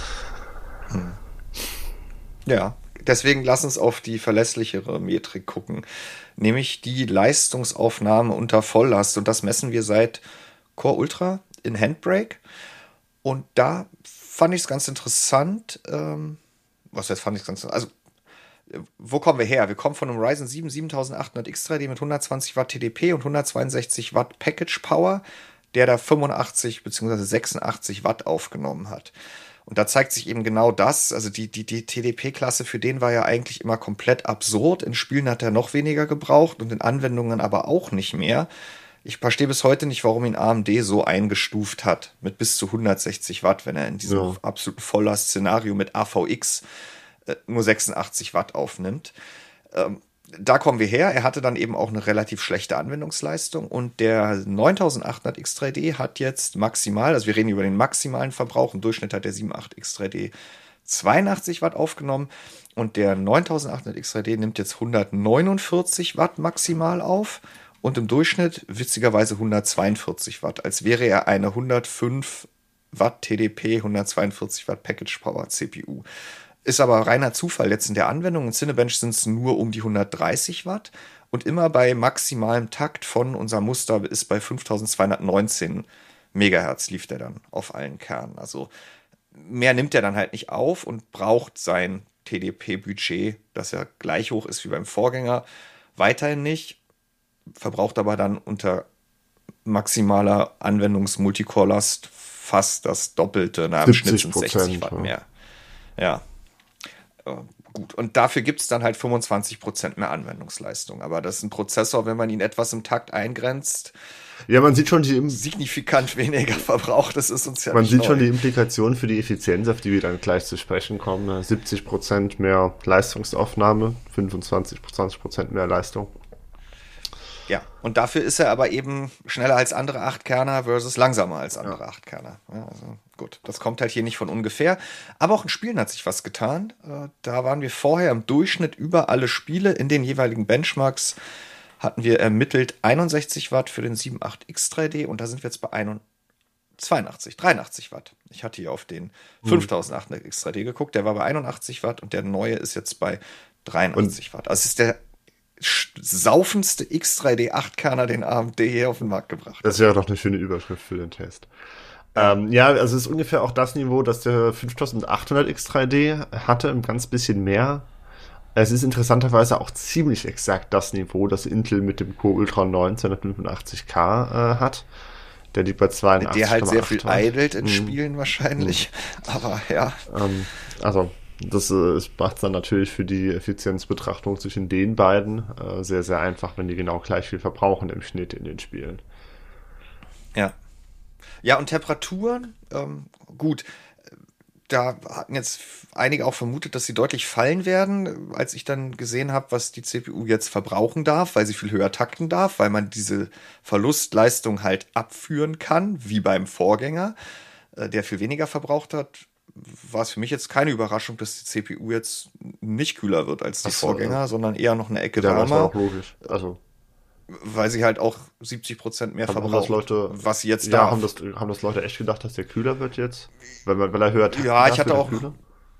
Ja, deswegen lass uns auf die verlässlichere Metrik gucken, nämlich die Leistungsaufnahme unter Volllast. Und das messen wir seit Core Ultra in Handbrake. Und da fand ich es ganz interessant. Also, wo kommen wir her? Wir kommen von einem Ryzen 7 7800X3D mit 120 Watt TDP und 162 Watt Package Power, der da 85 bzw. 86 Watt aufgenommen hat. Und da zeigt sich eben genau das. Also die TDP-Klasse für den war ja eigentlich immer komplett absurd. In Spielen hat er noch weniger gebraucht und in Anwendungen aber auch nicht mehr. Ich verstehe bis heute nicht, warum ihn AMD so eingestuft hat mit bis zu 160 Watt, wenn er in diesem absoluten Volllast-Szenario mit AVX nur 86 Watt aufnimmt. Da kommen wir her. Er hatte dann eben auch eine relativ schlechte Anwendungsleistung und der 9800 X3D hat jetzt maximal, also wir reden über den maximalen Verbrauch, im Durchschnitt hat der 78 X3D 82 Watt aufgenommen und der 9800 X3D nimmt jetzt 149 Watt maximal auf und im Durchschnitt witzigerweise 142 Watt, als wäre er eine 105 Watt TDP, 142 Watt Package Power CPU. Ist aber reiner Zufall jetzt in der Anwendung. In Cinebench sind es nur um die 130 Watt und immer bei maximalem Takt von unser Muster ist bei 5219 Megahertz lief der dann auf allen Kernen. Also mehr nimmt er dann halt nicht auf und braucht sein TDP-Budget, das ja gleich hoch ist wie beim Vorgänger, weiterhin nicht. Verbraucht aber dann unter maximaler Anwendungs-Multicore-Last fast das Doppelte. Im Schnitt sind 60 Watt mehr. Ja. Gut, und dafür gibt es dann halt 25% mehr Anwendungsleistung. Aber das ist ein Prozessor, wenn man ihn etwas im Takt eingrenzt, ja, man sieht schon signifikant weniger verbraucht. Das ist uns ja man nicht sieht neu. schon die Implikationen für die Effizienz, auf die wir dann gleich zu sprechen kommen. 70% mehr Leistungsaufnahme, 20% mehr Leistung. Ja, und dafür ist er aber eben schneller als andere 8-Kerner versus langsamer als andere 8-Kerner. Ja, also gut, das kommt halt hier nicht von ungefähr. Aber auch in Spielen hat sich was getan. Da waren wir vorher im Durchschnitt über alle Spiele in den jeweiligen Benchmarks hatten wir ermittelt 61 Watt für den 78X3D und da sind wir jetzt bei 83 Watt. Ich hatte hier auf den 5800 X3D geguckt, der war bei 81 Watt und der neue ist jetzt bei 83 Watt. Also es ist der saufendste X3D 8-Kerner, den AMD hier auf den Markt gebracht hat. Das wäre doch eine schöne Überschrift für den Test. Ja, also es ist ungefähr auch das Niveau, das der 5800 X3D hatte, ein ganz bisschen mehr. Es ist interessanterweise auch ziemlich exakt das Niveau, das Intel mit dem Core Ultra 9 285K hat. Der liegt bei 82,8. Der halt sehr viel idelt in Spielen wahrscheinlich. Aber ja. Also das macht dann natürlich für die Effizienzbetrachtung zwischen den beiden sehr, sehr einfach, wenn die genau gleich viel verbrauchen im Schnitt in den Spielen. Ja. Ja, und Temperaturen, gut, da hatten jetzt einige auch vermutet, dass sie deutlich fallen werden, als ich dann gesehen habe, was die CPU jetzt verbrauchen darf, weil sie viel höher takten darf, weil man diese Verlustleistung halt abführen kann, wie beim Vorgänger, der viel weniger verbraucht hat. War es für mich jetzt keine Überraschung, dass die CPU jetzt nicht kühler wird als die Vorgänger, sondern eher noch eine Ecke wärmer. Das war auch logisch. Also, weil sie halt auch 70% mehr verbraucht, was sie jetzt darf. Haben das Leute echt gedacht, dass der kühler wird jetzt? Weil er höher takten ja, ich hatte auch.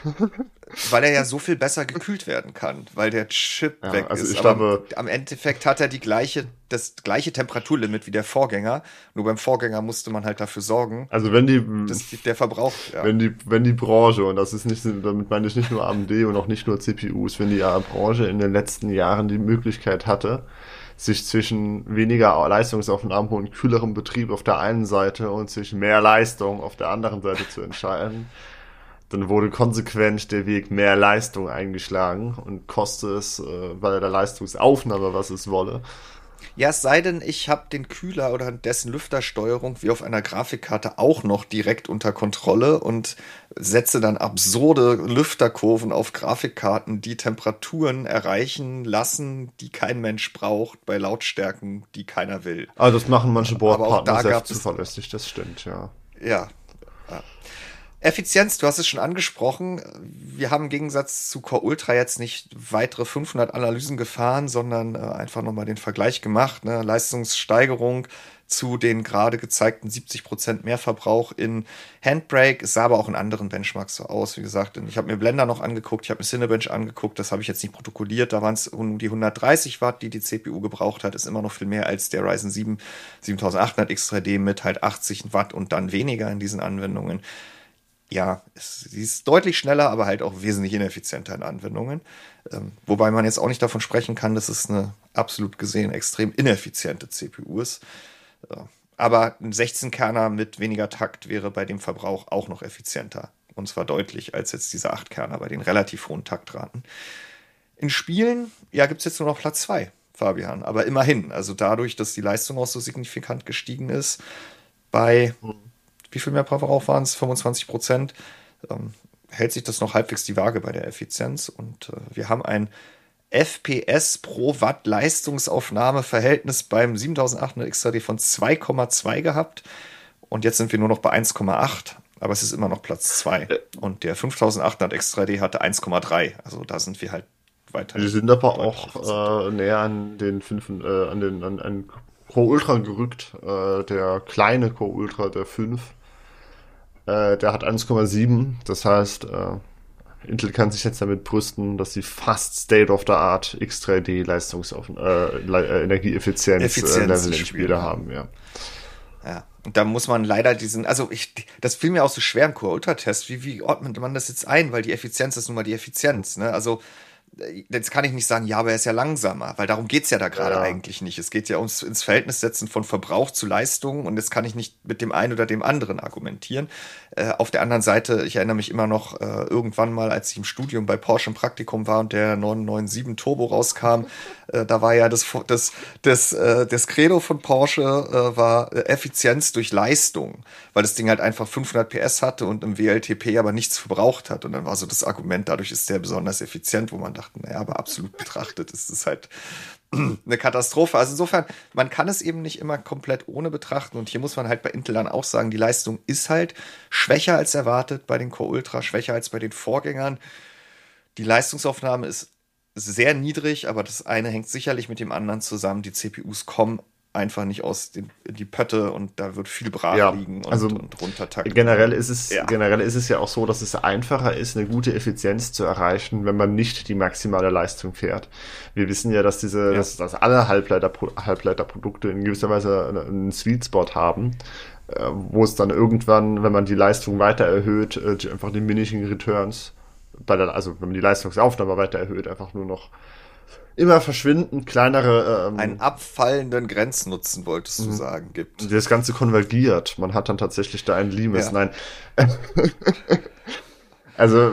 weil er ja so viel besser gekühlt werden kann, weil der Chip Ja, weg also ist. ich Aber glaube, am Endeffekt hat er das gleiche Temperaturlimit wie der Vorgänger. Nur beim Vorgänger musste man halt dafür sorgen, also dass der Verbrauch, ja. wenn die Branche, und das ist nicht, damit meine ich nicht nur AMD und auch nicht nur CPUs, wenn die Branche in den letzten Jahren die Möglichkeit hatte, sich zwischen weniger Leistungsaufnahme und kühlerem Betrieb auf der einen Seite und zwischen mehr Leistung auf der anderen Seite zu entscheiden, dann wurde konsequent der Weg mehr Leistung eingeschlagen und koste es bei der Leistungsaufnahme, was es wolle. Ja, es sei denn, ich habe den Kühler oder dessen Lüftersteuerung wie auf einer Grafikkarte auch noch direkt unter Kontrolle und setze dann absurde Lüfterkurven auf Grafikkarten, die Temperaturen erreichen lassen, die kein Mensch braucht, bei Lautstärken, die keiner will. Also das machen manche Aber auch Boardpartner da sehr gab es, zuverlässig, das stimmt, ja. ja, Effizienz, du hast es schon angesprochen. Wir haben im Gegensatz zu Core Ultra jetzt nicht weitere 500 Analysen gefahren, sondern einfach nochmal den Vergleich gemacht. Ne? Leistungssteigerung zu den gerade gezeigten 70% Mehrverbrauch in Handbrake. Es sah aber auch in anderen Benchmarks so aus. Wie gesagt, ich habe mir Blender noch angeguckt, ich habe mir Cinebench angeguckt, das habe ich jetzt nicht protokolliert. Da waren es um die 130 Watt, die die CPU gebraucht hat. Ist immer noch viel mehr als der Ryzen 7 7800 X3D mit halt 80 Watt und dann weniger in diesen Anwendungen. Ja, sie ist deutlich schneller, aber halt auch wesentlich ineffizienter in Anwendungen. Wobei man jetzt auch nicht davon sprechen kann, dass es eine absolut gesehen extrem ineffiziente CPU ist. Aber ein 16-Kerner mit weniger Takt wäre bei dem Verbrauch auch noch effizienter. Und zwar deutlich als jetzt diese 8-Kerner bei den relativ hohen Taktraten. In Spielen, ja, gibt es jetzt nur noch Platz 2, Fabian. Aber immerhin, also dadurch, dass die Leistung auch so signifikant gestiegen ist, bei wie viel mehr Verbrauch waren es? 25%. Hält sich das noch halbwegs die Waage bei der Effizienz. Und wir haben ein FPS pro Watt Leistungsaufnahmeverhältnis beim 7800 XHD von 2,2 gehabt. Und jetzt sind wir nur noch bei 1,8. Aber es ist immer noch Platz 2. Und der 5800 X3D hatte 1,3. Also da sind wir halt weiter. Wir sind aber auch näher an den an Core Ultra gerückt. Der kleine Core Ultra, der 5. Der hat 1,7. Das heißt, Intel kann sich jetzt damit brüsten, dass sie fast State of the Art X3D Energieeffizienz Level in Spiele haben, ja. Ja, und da muss man leider das fiel mir auch so schwer im Core Ultra Test. Wie ordnet man das jetzt ein? Weil die Effizienz ist nun mal die Effizienz, ne? Also, jetzt kann ich nicht sagen, ja, aber er ist ja langsamer, weil darum geht's ja da gerade eigentlich nicht. Es geht ja ins Verhältnis setzen von Verbrauch zu Leistung und jetzt kann ich nicht mit dem einen oder dem anderen argumentieren. Auf der anderen Seite, ich erinnere mich immer noch irgendwann mal, als ich im Studium bei Porsche im Praktikum war und der 997 Turbo rauskam, da war ja das Credo von Porsche war Effizienz durch Leistung, weil das Ding halt einfach 500 PS hatte und im WLTP aber nichts verbraucht hat. Und dann war so das Argument, dadurch ist der besonders effizient, wo man dachte, naja, aber absolut betrachtet ist es halt eine Katastrophe. Also insofern, man kann es eben nicht immer komplett ohne betrachten. Und hier muss man halt bei Intel dann auch sagen, die Leistung ist halt schwächer als erwartet bei den Core Ultra, schwächer als bei den Vorgängern. Die Leistungsaufnahme ist sehr niedrig, aber das eine hängt sicherlich mit dem anderen zusammen. Die CPUs kommen einfach nicht in die Pötte und da wird viel brach liegen und runtertakten. Generell ist es ja auch so, dass es einfacher ist, eine gute Effizienz zu erreichen, wenn man nicht die maximale Leistung fährt. Wir wissen ja, dass dass alle Halbleiterprodukte in gewisser Weise einen Sweet Spot haben, wo es dann irgendwann, wenn man die Leistung weiter erhöht, einfach diminishing returns also wenn man die Leistungsaufnahme weiter erhöht, einfach nur noch immer verschwindend kleinere einen abfallenden Grenznutzen, wolltest du sagen, gibt. Das Ganze konvergiert. Man hat dann tatsächlich da ein Limes. Ja. Nein. Also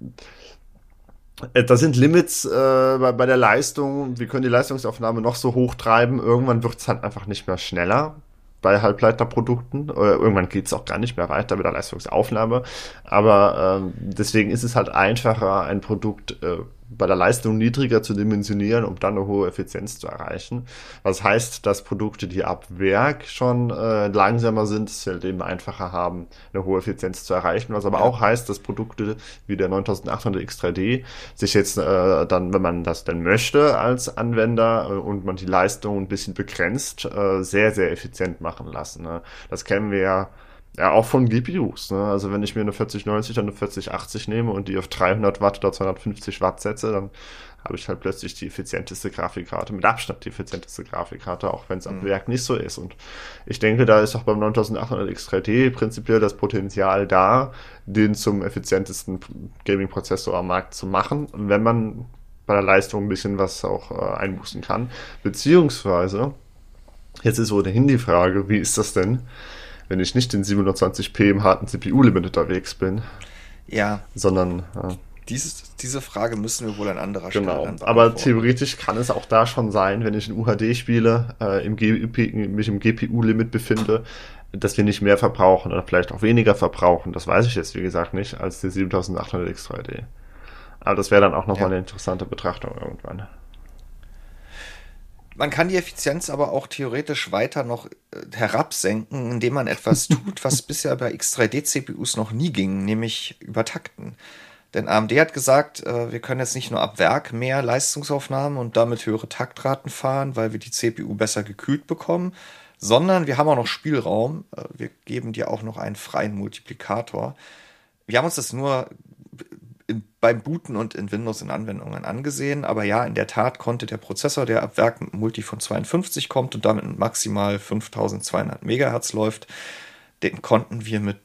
da sind Limits bei der Leistung. Wir können die Leistungsaufnahme noch so hoch treiben. Irgendwann wird es halt einfach nicht mehr schneller bei Halbleiterprodukten. Irgendwann geht es auch gar nicht mehr weiter mit der Leistungsaufnahme. Aber deswegen ist es halt einfacher, ein Produkt bei der Leistung niedriger zu dimensionieren, um dann eine hohe Effizienz zu erreichen. Was heißt, dass Produkte, die ab Werk schon langsamer sind, es halt eben einfacher haben, eine hohe Effizienz zu erreichen. Was aber auch heißt, dass Produkte wie der 9800 X3D sich jetzt dann, wenn man das denn möchte als Anwender und man die Leistung ein bisschen begrenzt, sehr, sehr effizient machen lassen. Ne? Das kennen wir ja Ja, auch von GPUs, ne? Also wenn ich mir eine 4090 dann eine 4080 nehme und die auf 300 Watt oder 250 Watt setze, dann habe ich halt plötzlich die effizienteste Grafikkarte, mit Abstand die effizienteste Grafikkarte, auch wenn es ab Werk nicht so ist. Und ich denke, da ist auch beim 9800 X3D prinzipiell das Potenzial da, den zum effizientesten Gaming-Prozessor am Markt zu machen, wenn man bei der Leistung ein bisschen was auch einbußen kann. Beziehungsweise, jetzt ist ohnehin die Frage, wie ist das denn, wenn ich nicht in 720p im harten CPU-Limit unterwegs bin, Ja, sondern diese Frage müssen wir wohl an anderer Stelle genau. dann Aber beantworten. theoretisch kann es auch da schon sein, wenn ich in UHD spiele, mich im GPU-Limit befinde, dass wir nicht mehr verbrauchen oder vielleicht auch weniger verbrauchen. Das weiß ich jetzt, wie gesagt, nicht, als die 7800 X3D. Aber das wäre dann auch nochmal Ja. eine interessante Betrachtung irgendwann. Man kann die Effizienz aber auch theoretisch weiter noch herabsenken, indem man etwas tut, was bisher bei X3D-CPUs noch nie ging, nämlich übertakten. Denn AMD hat gesagt, wir können jetzt nicht nur ab Werk mehr Leistungsaufnahmen und damit höhere Taktraten fahren, weil wir die CPU besser gekühlt bekommen, sondern wir haben auch noch Spielraum. Wir geben dir auch noch einen freien Multiplikator. Wir haben uns das nur beim Booten und in Windows in Anwendungen angesehen. Aber ja, in der Tat konnte der Prozessor, der ab Werk mit Multi von 52 kommt und damit mit maximal 5200 Megahertz läuft, den konnten wir mit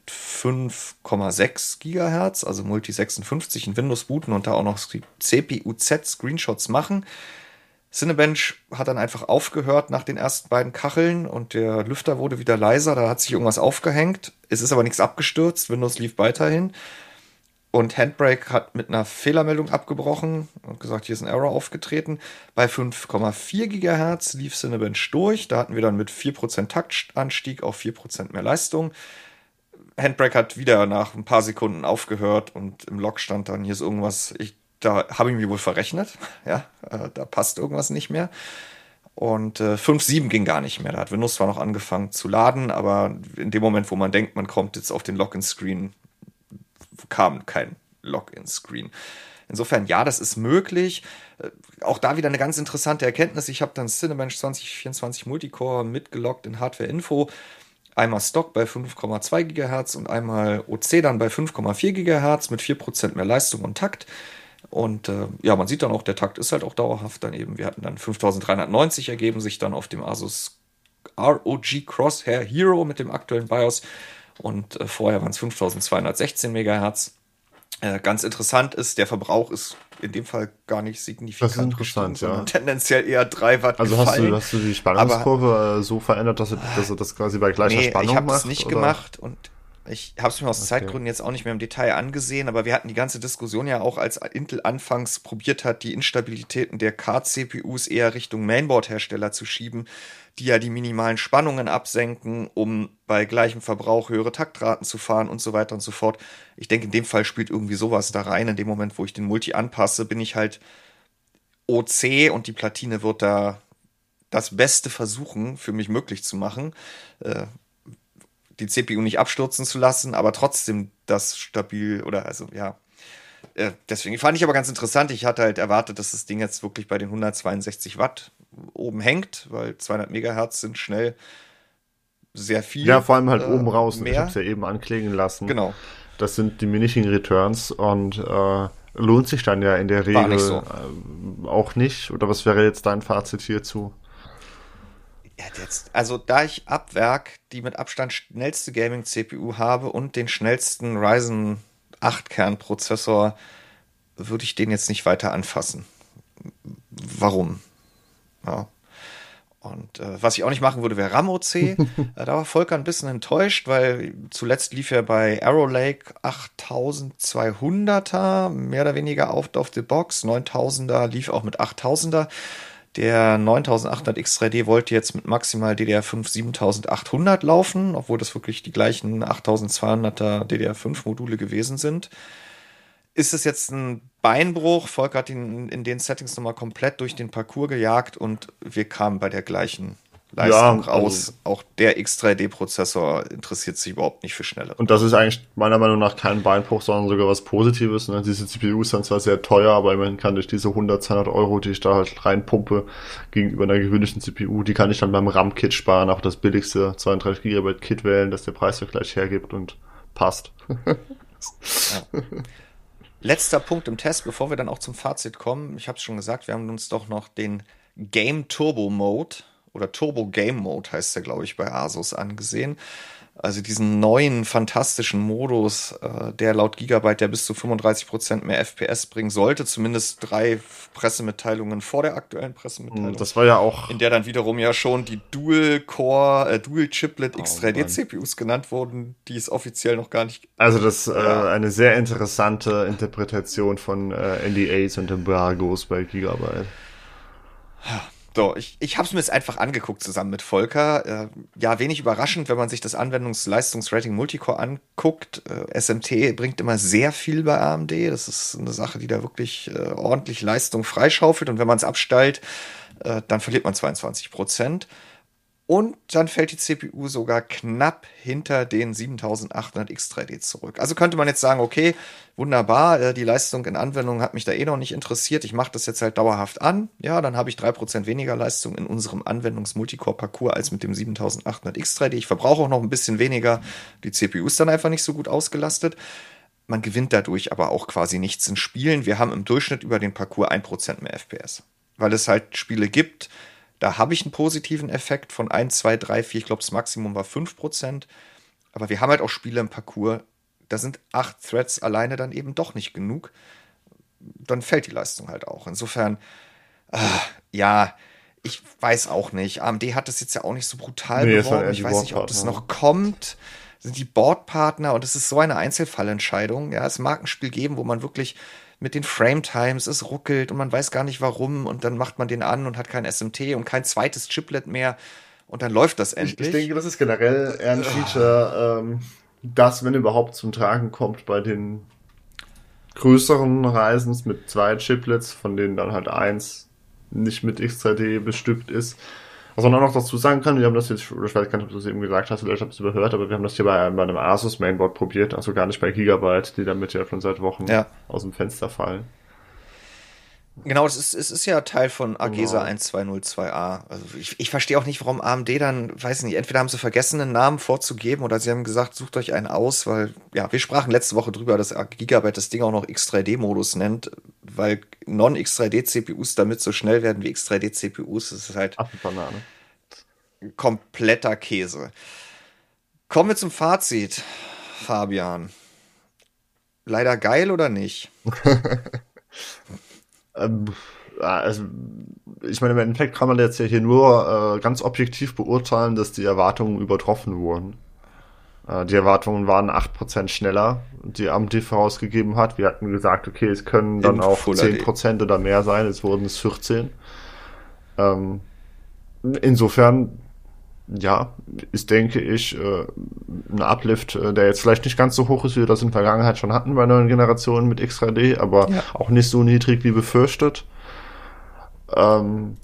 5,6 Gigahertz, also Multi 56 in Windows booten und da auch noch CPU-Z-Screenshots machen. Cinebench hat dann einfach aufgehört nach den ersten beiden Kacheln und der Lüfter wurde wieder leiser, da hat sich irgendwas aufgehängt. Es ist aber nichts abgestürzt, Windows lief weiterhin. Und Handbrake hat mit einer Fehlermeldung abgebrochen und gesagt, hier ist ein Error aufgetreten. Bei 5,4 Gigahertz lief Cinebench durch. Da hatten wir dann mit 4% Taktanstieg auf 4% mehr Leistung. Handbrake hat wieder nach ein paar Sekunden aufgehört und im Log stand dann, hier ist irgendwas, da habe ich mich wohl verrechnet. Ja, da passt irgendwas nicht mehr. Und 5.7 ging gar nicht mehr. Da hat Windows zwar noch angefangen zu laden, aber in dem Moment, wo man denkt, man kommt jetzt auf den Login-Screen, kam kein Login-Screen. Insofern, ja, das ist möglich. Auch da wieder eine ganz interessante Erkenntnis. Ich habe dann Cinebench 2024 Multicore mitgeloggt in Hardware Info. Einmal Stock bei 5,2 GHz und einmal OC dann bei 5,4 GHz mit 4% mehr Leistung und Takt. Und ja, man sieht dann auch, der Takt ist halt auch dauerhaft dann eben. Wir hatten dann 5390 ergeben sich dann auf dem Asus ROG Crosshair Hero mit dem aktuellen BIOS. Und vorher waren es 5216 Megahertz. Ganz interessant ist, der Verbrauch ist in dem Fall gar nicht signifikant gestiegen, sondern tendenziell eher 3 Watt also gefallen. Hast du die Spannungskurve so verändert, dass er das quasi bei gleicher Spannung macht? Ich habe das nicht gemacht und ich habe es mir aus Zeitgründen jetzt auch nicht mehr im Detail angesehen, aber wir hatten die ganze Diskussion ja auch, als Intel anfangs probiert hat, die Instabilitäten der Card-CPUs eher Richtung Mainboard-Hersteller zu schieben, die ja die minimalen Spannungen absenken, um bei gleichem Verbrauch höhere Taktraten zu fahren und so weiter und so fort. Ich denke, in dem Fall spielt irgendwie sowas da rein. In dem Moment, wo ich den Multi anpasse, bin ich halt OC und die Platine wird da das Beste versuchen, für mich möglich zu machen. Die CPU nicht abstürzen zu lassen, aber trotzdem das stabil oder also ja. Deswegen fand ich aber ganz interessant. Ich hatte halt erwartet, dass das Ding jetzt wirklich bei den 162 Watt oben hängt, weil 200 Megahertz sind schnell sehr viel. Ja, vor allem halt oben raus. Mehr. Ich habe es ja eben anklingen lassen. Genau. Das sind diminishing Returns und lohnt sich dann ja in der Regel nicht so. Auch nicht. Oder was wäre jetzt dein Fazit hierzu? Ja, also da ich ab Werk die mit Abstand schnellste Gaming-CPU habe und den schnellsten Ryzen 8-Kern-Prozessor, würde ich den jetzt nicht weiter anfassen. Warum? Ja. Und was ich auch nicht machen würde, wäre RAM-OC. Da war Volker ein bisschen enttäuscht, weil zuletzt lief er bei Arrow Lake 8200er, mehr oder weniger auf the box. 9000er lief auch mit 8000er. Der 9800 X3D wollte jetzt mit maximal DDR5 7800 laufen, obwohl das wirklich die gleichen 8200er DDR5 Module gewesen sind. Ist es jetzt ein Beinbruch? Volker hat ihn in den Settings nochmal komplett durch den Parcours gejagt und wir kamen bei der gleichen Leistung Ja, raus. also, Auch der X3D-Prozessor interessiert sich überhaupt nicht für schnellere. und das ist eigentlich meiner Meinung nach kein Beinbruch, sondern sogar was Positives. Ne? Diese CPUs sind zwar sehr teuer, aber immerhin kann ich diese 100, 200 Euro, die ich da halt reinpumpe, gegenüber einer gewöhnlichen CPU, die kann ich dann beim RAM-Kit sparen, auch das billigste 32 GB Kit wählen, das der Preisvergleich hergibt und passt. Ja. Letzter Punkt im Test, bevor wir dann auch zum Fazit kommen. Ich habe es schon gesagt, wir haben uns doch noch den Game Turbo Mode oder Turbo Game Mode heißt der, glaube ich, bei Asus angesehen. Also diesen neuen fantastischen Modus, der laut Gigabyte ja bis zu 35% mehr FPS bringen sollte. Zumindest 3 Pressemitteilungen vor der aktuellen Pressemitteilung. Das war ja auch. In der dann wiederum ja schon die Dual-Core, Dual-Chiplet Mann. X3D-CPUs genannt wurden, die es offiziell noch gar nicht. Also das Ja. eine sehr interessante Interpretation von NDAs und Embargos bei Gigabyte. So, ich habe es mir jetzt einfach angeguckt zusammen mit Volker. Ja, wenig überraschend, wenn man sich das Anwendungsleistungsrating Multicore anguckt. SMT bringt immer sehr viel bei AMD. Das ist eine Sache, die da wirklich ordentlich Leistung freischaufelt. Und wenn man es abstellt, dann verliert man 22%. Und dann fällt die CPU sogar knapp hinter den 7800 X3D zurück. Also könnte man jetzt sagen, okay, wunderbar, die Leistung in Anwendungen hat mich da eh noch nicht interessiert. Ich mache das jetzt halt dauerhaft an. Ja, dann habe ich 3% weniger Leistung in unserem Anwendungs-Multicore-Parcours als mit dem 7800 X3D. Ich verbrauche auch noch ein bisschen weniger. Die CPU ist dann einfach nicht so gut ausgelastet. Man gewinnt dadurch aber auch quasi nichts in Spielen. Wir haben im Durchschnitt über den Parcours 1% mehr FPS. Weil es halt Spiele gibt, da habe ich einen positiven Effekt von 1, 2, 3, 4. Ich glaube, das Maximum war 5%. Aber wir haben halt auch Spiele im Parcours, da sind 8 Threads alleine dann eben doch nicht genug. Dann fällt die Leistung halt auch. Insofern, ja, ich weiß auch nicht. AMD hat das jetzt ja auch nicht so brutal Nee, es waren beworben. eher Ich die weiß nicht, ob das Boardpartner. noch kommt. Sind die Boardpartner und es ist so eine Einzelfallentscheidung. Ja, es mag ein Spiel geben, wo man wirklich mit den Frame-Times, es ruckelt und man weiß gar nicht warum und dann macht man den an und hat kein SMT und kein zweites Chiplet mehr und dann läuft das Ich endlich. denke, das ist generell eher ein Feature, das, wenn überhaupt, zum Tragen kommt bei den größeren Reisen mit 2 Chiplets, von denen dann halt eins nicht mit X3D bestückt ist. Was man auch noch dazu sagen kann, wir haben das jetzt, oder ich weiß gar nicht, ob du es eben gesagt hast, vielleicht hast du es überhört, aber wir haben das hier bei einem Asus Mainboard probiert, also gar nicht bei Gigabyte, die damit ja schon seit Wochen Ja, aus dem Fenster fallen. genau, es ist ja Teil von AGESA Genau. 1202A. Also ich verstehe auch nicht, warum AMD dann, weiß nicht, entweder haben sie vergessen, einen Namen vorzugeben oder sie haben gesagt, sucht euch einen aus, weil, ja, wir sprachen letzte Woche drüber, dass Gigabyte das Ding auch noch X3D-Modus nennt, weil Non-X3D-CPUs damit so schnell werden wie X3D-CPUs. Das ist halt Apfelbanane. kompletter Käse. Kommen wir zum Fazit, Fabian. Leider geil oder nicht? Ähm, also, ich meine, im Endeffekt kann man jetzt ja hier nur ganz objektiv beurteilen, dass die Erwartungen übertroffen wurden. Die Erwartungen waren 8% schneller, die AMD vorausgegeben hat. Wir hatten gesagt, okay, es können dann In auch Full HD. 10% oder mehr sein, jetzt wurden es 14. Ähm, insofern, ja, ist, denke ich, ein Uplift, der jetzt vielleicht nicht ganz so hoch ist, wie wir das in der Vergangenheit schon hatten bei neuen Generationen mit X3D, aber Ja. auch nicht so niedrig wie befürchtet. Ähm,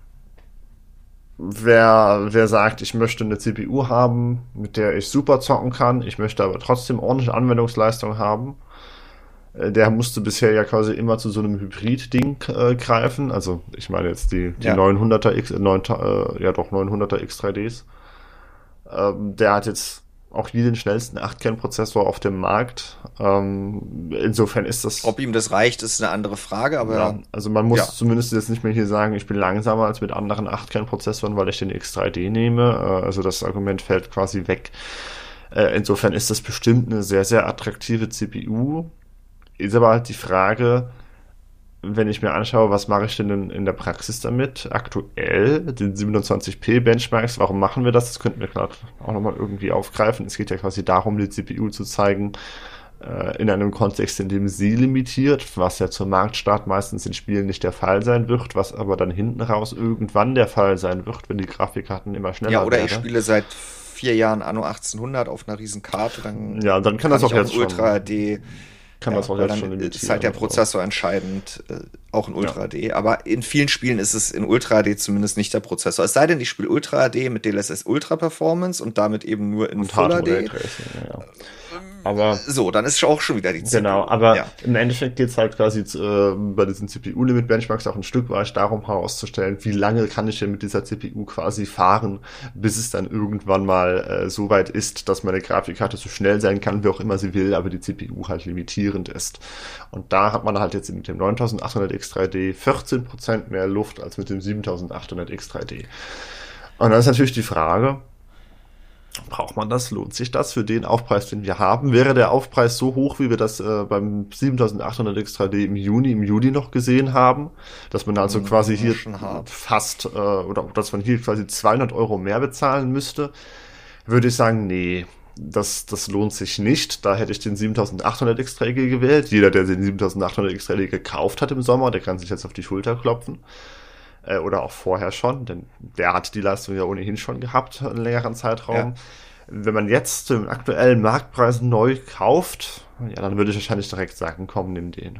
wer sagt, ich möchte eine CPU haben, mit der ich super zocken kann, ich möchte aber trotzdem ordentliche Anwendungsleistung haben, der musste bisher ja quasi immer zu so einem Hybrid-Ding greifen. Also ich meine jetzt die Ja. 900er X, 900er X3Ds. Der hat jetzt auch hier den schnellsten 8-Kern-Prozessor auf dem Markt. Insofern ist das. Ob ihm das reicht, ist eine andere Frage, aber Ja, also man muss ja. zumindest jetzt nicht mehr hier sagen, ich bin langsamer als mit anderen 8-Kern-Prozessoren, weil ich den X3D nehme. Also das Argument fällt quasi weg. Insofern ist das bestimmt eine sehr, sehr attraktive CPU. Ist aber halt die Frage, wenn ich mir anschaue, was mache ich denn in der Praxis damit? Aktuell, den 27p Benchmarks, warum machen wir das? Das könnten wir gerade auch nochmal irgendwie aufgreifen. Es geht ja quasi darum, die CPU zu zeigen, in einem Kontext, in dem sie limitiert, was ja zum Marktstart meistens in Spielen nicht der Fall sein wird, was aber dann hinten raus irgendwann der Fall sein wird, wenn die Grafikkarten immer schneller Ja, oder werden. ich spiele seit 4 Jahren Anno 1800 auf einer riesen Karte, dann Ja, dann kann das auch ich jetzt ein Ultra HD kann man es auch weil jetzt dann schon limitieren. ist halt der Prozessor entscheidend, auch in Ultra HD. Aber in vielen Spielen ist es in Ultra HD zumindest nicht der Prozessor. Es sei denn, ich spiele Ultra HD mit DLSS Ultra Performance und damit eben nur in Full HD. Aber so, dann ist auch schon wieder die CPU. Genau, aber im Endeffekt geht es halt quasi bei diesen CPU-Limit-Benchmarks auch ein Stück weit darum herauszustellen, wie lange kann ich denn mit dieser CPU quasi fahren, bis es dann irgendwann mal so weit ist, dass meine Grafikkarte so schnell sein kann, wie auch immer sie will, aber die CPU halt limitierend ist. Und da hat man halt jetzt mit dem 9800 X3D 14% mehr Luft als mit dem 7800 X3D. Und dann ist natürlich die Frage, braucht man das? Lohnt sich das für den Aufpreis, den wir haben? Wäre der Aufpreis so hoch, wie wir das beim 7800 X3D im Juli noch gesehen haben? Dass man also quasi hier fast, oder dass man hier quasi 200 Euro mehr bezahlen müsste? Würde ich sagen, nee, das lohnt sich nicht. Da hätte ich den 7800 X3D gewählt. Jeder, der den 7800 X3D gekauft hat im Sommer, der kann sich jetzt auf die Schulter klopfen. Oder auch vorher schon, denn der hat die Leistung ja ohnehin schon gehabt, einen längeren Zeitraum. Ja. Wenn man jetzt zum aktuellen Marktpreis neu kauft, ja, dann würde ich wahrscheinlich direkt sagen, komm, nimm den.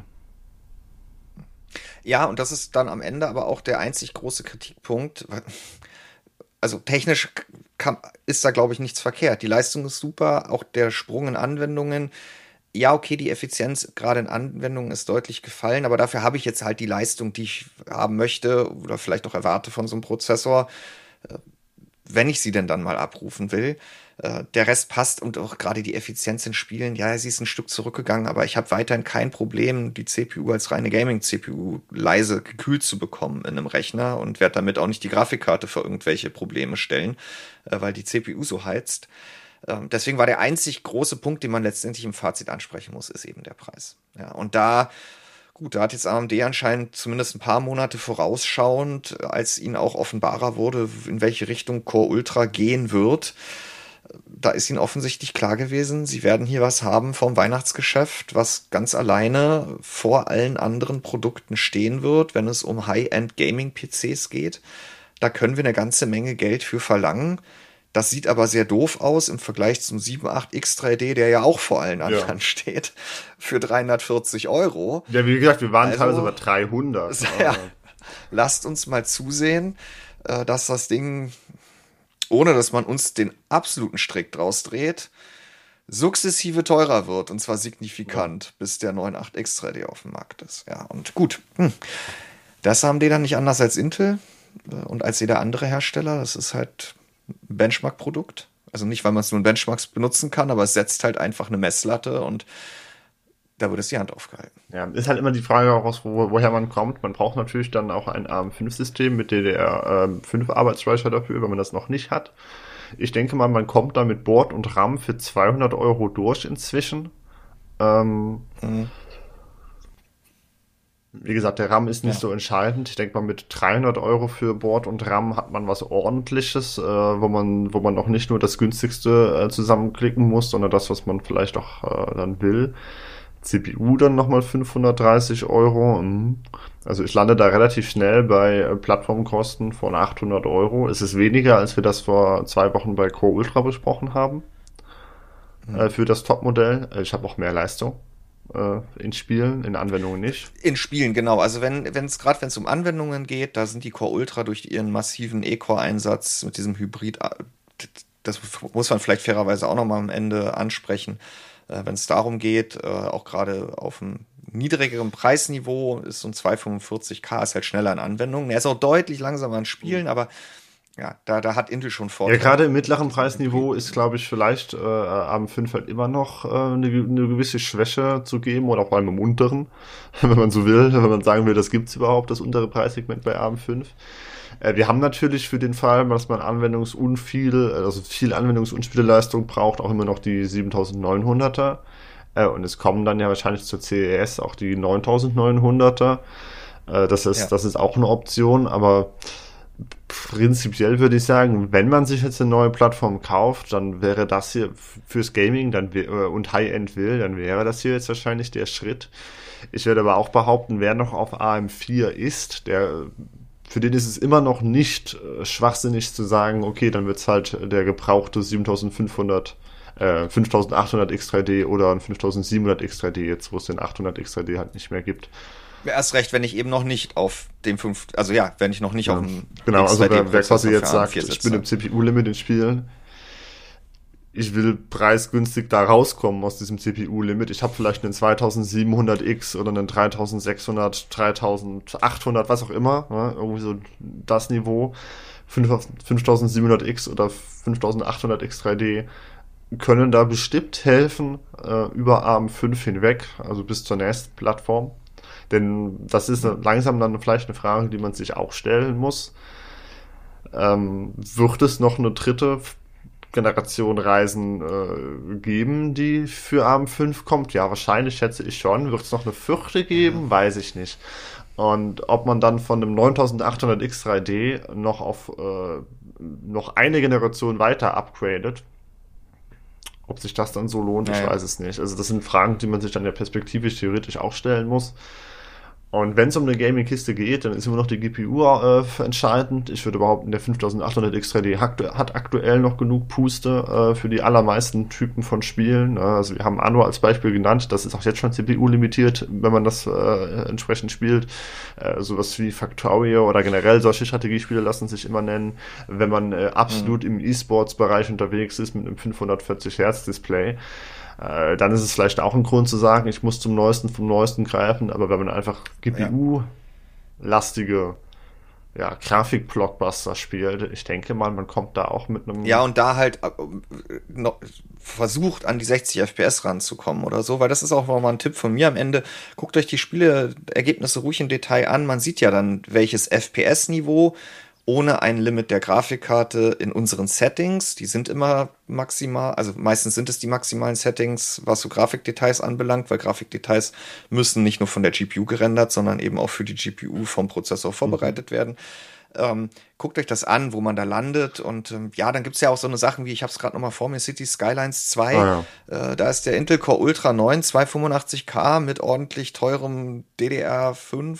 Ja, und das ist dann am Ende aber auch der einzig große Kritikpunkt. Also technisch ist da, glaube ich, nichts verkehrt. Die Leistung ist super, auch der Sprung in Anwendungen. Ja, okay, die Effizienz gerade in Anwendungen ist deutlich gefallen, aber dafür habe ich jetzt halt die Leistung, die ich haben möchte oder vielleicht auch erwarte von so einem Prozessor, wenn ich sie denn dann mal abrufen will. Der Rest passt und auch gerade die Effizienz in Spielen, ja, sie ist ein Stück zurückgegangen, aber ich habe weiterhin kein Problem, die CPU als reine Gaming-CPU leise gekühlt zu bekommen in einem Rechner und werde damit auch nicht die Grafikkarte für irgendwelche Probleme stellen, weil die CPU so heizt. Deswegen war der einzig große Punkt, den man letztendlich im Fazit ansprechen muss, ist eben der Preis. Ja, und da hat jetzt AMD anscheinend zumindest ein paar Monate vorausschauend, als ihnen auch offenbarer wurde, in welche Richtung Core Ultra gehen wird, da ist ihnen offensichtlich klar gewesen, sie werden hier was haben vom Weihnachtsgeschäft, was ganz alleine vor allen anderen Produkten stehen wird, wenn es um High-End-Gaming-PCs geht. Da können wir eine ganze Menge Geld für verlangen. Das sieht aber sehr doof aus im Vergleich zum 78X3D, der ja auch vor allen anderen steht, für 340 Euro. Ja, wie gesagt, wir waren teilweise bei 300. Ja, lasst uns mal zusehen, dass das Ding, ohne dass man uns den absoluten Strick draus dreht, sukzessive teurer wird, und zwar signifikant, bis der 98X3D auf dem Markt ist. Ja, und gut, das haben die dann nicht anders als Intel und als jeder andere Hersteller. Das ist halt Benchmark-Produkt. Also nicht, weil man es nur in Benchmarks benutzen kann, aber es setzt halt einfach eine Messlatte und da wird es die Hand aufgehalten. Ja, ist halt immer die Frage auch, woher man kommt. Man braucht natürlich dann auch ein ARM5-System mit DDR5 Arbeitsspeicher dafür, wenn man das noch nicht hat. Ich denke mal, man kommt da mit Board und RAM für 200 Euro durch inzwischen. Wie gesagt, der RAM ist nicht so entscheidend. Ich denke mal, mit 300 Euro für Board und RAM hat man was Ordentliches, wo man auch nicht nur das günstigste zusammenklicken muss, sondern das, was man vielleicht auch dann will. CPU dann nochmal 530 Euro. Also ich lande da relativ schnell bei Plattformkosten von 800 Euro. Es ist weniger, als wir das vor 2 Wochen bei Core Ultra besprochen haben. Für das Topmodell. Ich habe auch mehr Leistung. In Spielen, in Anwendungen nicht. In Spielen, genau. Also wenn es um Anwendungen geht, da sind die Core Ultra durch ihren massiven E-Core-Einsatz mit diesem Hybrid, das muss man vielleicht fairerweise auch nochmal am Ende ansprechen, wenn es darum geht, auch gerade auf einem niedrigeren Preisniveau ist so ein 245K ist halt schneller in Anwendungen. Er ist auch deutlich langsamer in Spielen, aber ja, da hat Intel schon Vorteile. Ja, gerade im mittleren Preisniveau ist, glaube ich, vielleicht AM5 halt immer noch eine gewisse Schwäche zu geben, oder vor allem im unteren, wenn man so will, wenn man sagen will, das gibt's überhaupt, das untere Preissegment bei AM5. Wir haben natürlich für den Fall, dass man viel Anwendungsunspieleleistung braucht, auch immer noch die 7900er. Und es kommen dann ja wahrscheinlich zur CES auch die 9900er. Das ist auch eine Option, aber prinzipiell würde ich sagen, wenn man sich jetzt eine neue Plattform kauft, dann wäre das hier fürs Gaming und High-End will, dann wäre das hier jetzt wahrscheinlich der Schritt. Ich werde aber auch behaupten, wer noch auf AM4 ist, für den ist es immer noch nicht schwachsinnig zu sagen, okay, dann wird's halt der gebrauchte 5800 X3D oder ein 5700 X3D jetzt, wo es den 800 X3D halt nicht mehr gibt. Erst recht, wenn ich eben noch nicht auf dem wenn ich noch nicht auf dem genau, also wer quasi jetzt sagt, ich bin im CPU-Limit in Spielen, ich will preisgünstig da rauskommen aus diesem CPU-Limit. Ich habe vielleicht einen 2700X oder einen 3600, 3800, was auch immer, ne? Irgendwie so das Niveau. 5700X oder 5800X 3D können da bestimmt helfen über ARM5 hinweg, also bis zur nächsten Plattform. Denn das ist langsam dann vielleicht eine Frage, die man sich auch stellen muss. Wird es noch eine dritte Generation Ryzen geben, die für ARM5 kommt? Ja, wahrscheinlich, schätze ich schon. Wird es noch eine vierte geben? Weiß ich nicht. Und ob man dann von dem 9800X 3D noch auf noch eine Generation weiter upgradet, ob sich das dann so lohnt, ich weiß es nicht. Also das sind Fragen, die man sich dann ja perspektivisch theoretisch auch stellen muss. Und wenn es um eine Gaming-Kiste geht, dann ist immer noch die GPU entscheidend. Ich würde behaupten, der 5800 X3D hat aktuell noch genug Puste für die allermeisten Typen von Spielen. Also wir haben Anno als Beispiel genannt, das ist auch jetzt schon CPU-limitiert, wenn man das entsprechend spielt. Sowas wie Factorio oder generell solche Strategiespiele lassen sich immer nennen. Wenn man absolut im E-Sports-Bereich unterwegs ist mit einem 540 Hertz Display, dann ist es vielleicht auch ein Grund zu sagen, ich muss vom Neuesten greifen, aber wenn man einfach GPU-lastige Grafik-Blockbuster spielt, ich denke mal, man kommt da auch mit einem... Ja, und da halt noch versucht, an die 60 FPS ranzukommen oder so, weil das ist auch mal ein Tipp von mir am Ende. Guckt euch die Spielergebnisse ruhig im Detail an, man sieht ja dann, welches FPS-Niveau ohne ein Limit der Grafikkarte in unseren Settings, die sind immer maximal, also meistens sind es die maximalen Settings, was so Grafikdetails anbelangt, weil Grafikdetails müssen nicht nur von der GPU gerendert, sondern eben auch für die GPU vom Prozessor vorbereitet werden. Guckt euch das an, wo man da landet und dann gibt's ja auch so eine Sachen wie, ich habe es gerade nochmal vor mir, Cities Skylines 2, da ist der Intel Core Ultra 9 285K mit ordentlich teurem DDR5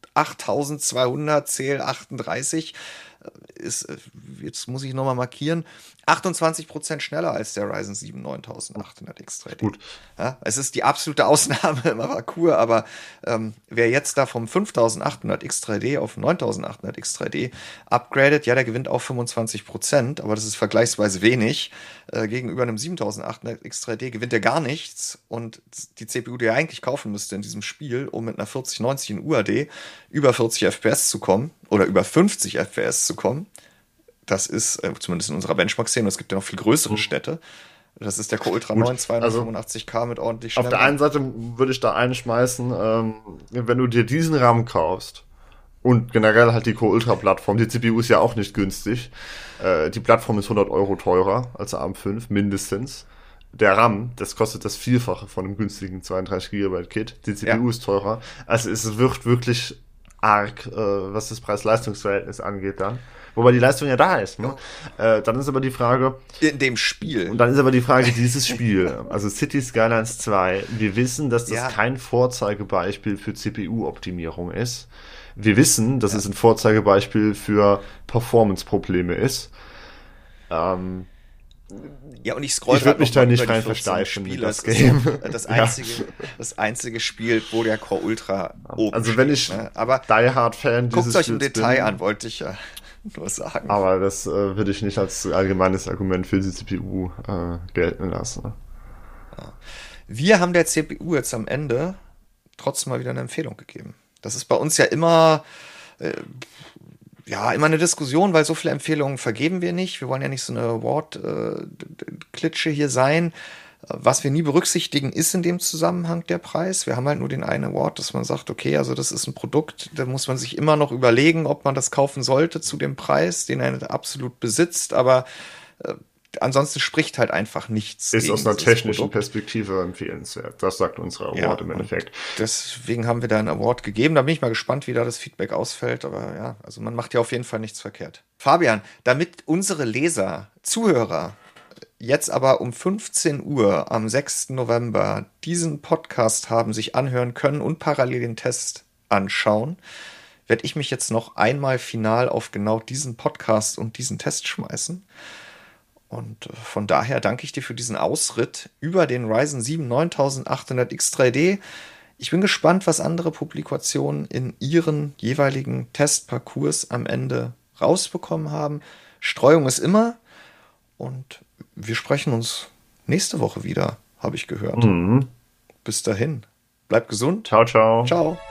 8200 CL38 ist, jetzt muss ich nochmal markieren, 28% schneller als der Ryzen 7 9800X 3D. Gut. Ja, es ist die absolute Ausnahme im Arakur, aber wer jetzt da vom 5800X 3D auf 9800X 3D upgradet, ja, der gewinnt auch 25%, aber das ist vergleichsweise wenig. Gegenüber einem 7800X 3D gewinnt er gar nichts und die CPU, die er eigentlich kaufen müsste in diesem Spiel, um mit einer 4090 in UAD über 40 FPS zu kommen oder über 50 FPS zu kommen, das ist zumindest in unserer Benchmark-Szene, es gibt ja noch viel größere Städte. Das ist der Core Ultra 9 285K mit ordentlich schneller. Auf der einen Seite würde ich da einschmeißen, wenn du dir diesen RAM kaufst und generell halt die Core Ultra Plattform, die CPU ist ja auch nicht günstig. Die Plattform ist 100 Euro teurer als ARM5, mindestens. Der RAM, das kostet das Vierfache von einem günstigen 32 GB Kit. Die CPU ist teurer. Also es wird wirklich arg, was das Preis-Leistungs-Verhältnis angeht dann. Wobei die Leistung ja da ist. Ne? Dann ist aber die Frage... In dem Spiel. Und dann ist aber die Frage, dieses Spiel, also Cities Skylines 2, wir wissen, dass das kein Vorzeigebeispiel für CPU-Optimierung ist. Wir wissen, dass es ein Vorzeigebeispiel für Performance-Probleme ist. Ja, und ich scroll Ich würde mich da nicht rein versteifen in das Game. Das einzige Spiel, wo der Core Ultra oben also wenn steht, ich ne? Aber Die Hard Fan guckt euch im Detail an, wollte ich ja nur sagen. Aber das würde ich nicht als allgemeines Argument für die CPU gelten lassen. Ja. Wir haben der CPU jetzt am Ende trotzdem mal wieder eine Empfehlung gegeben. Das ist bei uns ja immer immer eine Diskussion, weil so viele Empfehlungen vergeben wir nicht. Wir wollen ja nicht so eine Award-Klitsche hier sein. Was wir nie berücksichtigen, ist in dem Zusammenhang der Preis. Wir haben halt nur den einen Award, dass man sagt, okay, also das ist ein Produkt, da muss man sich immer noch überlegen, ob man das kaufen sollte zu dem Preis, den er absolut besitzt, aber ansonsten spricht halt einfach nichts. Ist aus einer technischen Perspektive empfehlenswert. Das sagt unser Award im Endeffekt. Deswegen haben wir da einen Award gegeben. Da bin ich mal gespannt, wie da das Feedback ausfällt. Aber ja, also man macht ja auf jeden Fall nichts verkehrt. Fabian, damit unsere Leser, Zuhörer jetzt aber um 15 Uhr am 6. November diesen Podcast haben, sich anhören können und parallel den Test anschauen, werde ich mich jetzt noch einmal final auf genau diesen Podcast und diesen Test schmeißen. Und von daher danke ich dir für diesen Ausritt über den Ryzen 7 9800 X3D. Ich bin gespannt, was andere Publikationen in ihren jeweiligen Testparcours am Ende rausbekommen haben. Streuung ist immer. Und wir sprechen uns nächste Woche wieder, habe ich gehört. Bis dahin. Bleib gesund. Ciao, ciao. Ciao.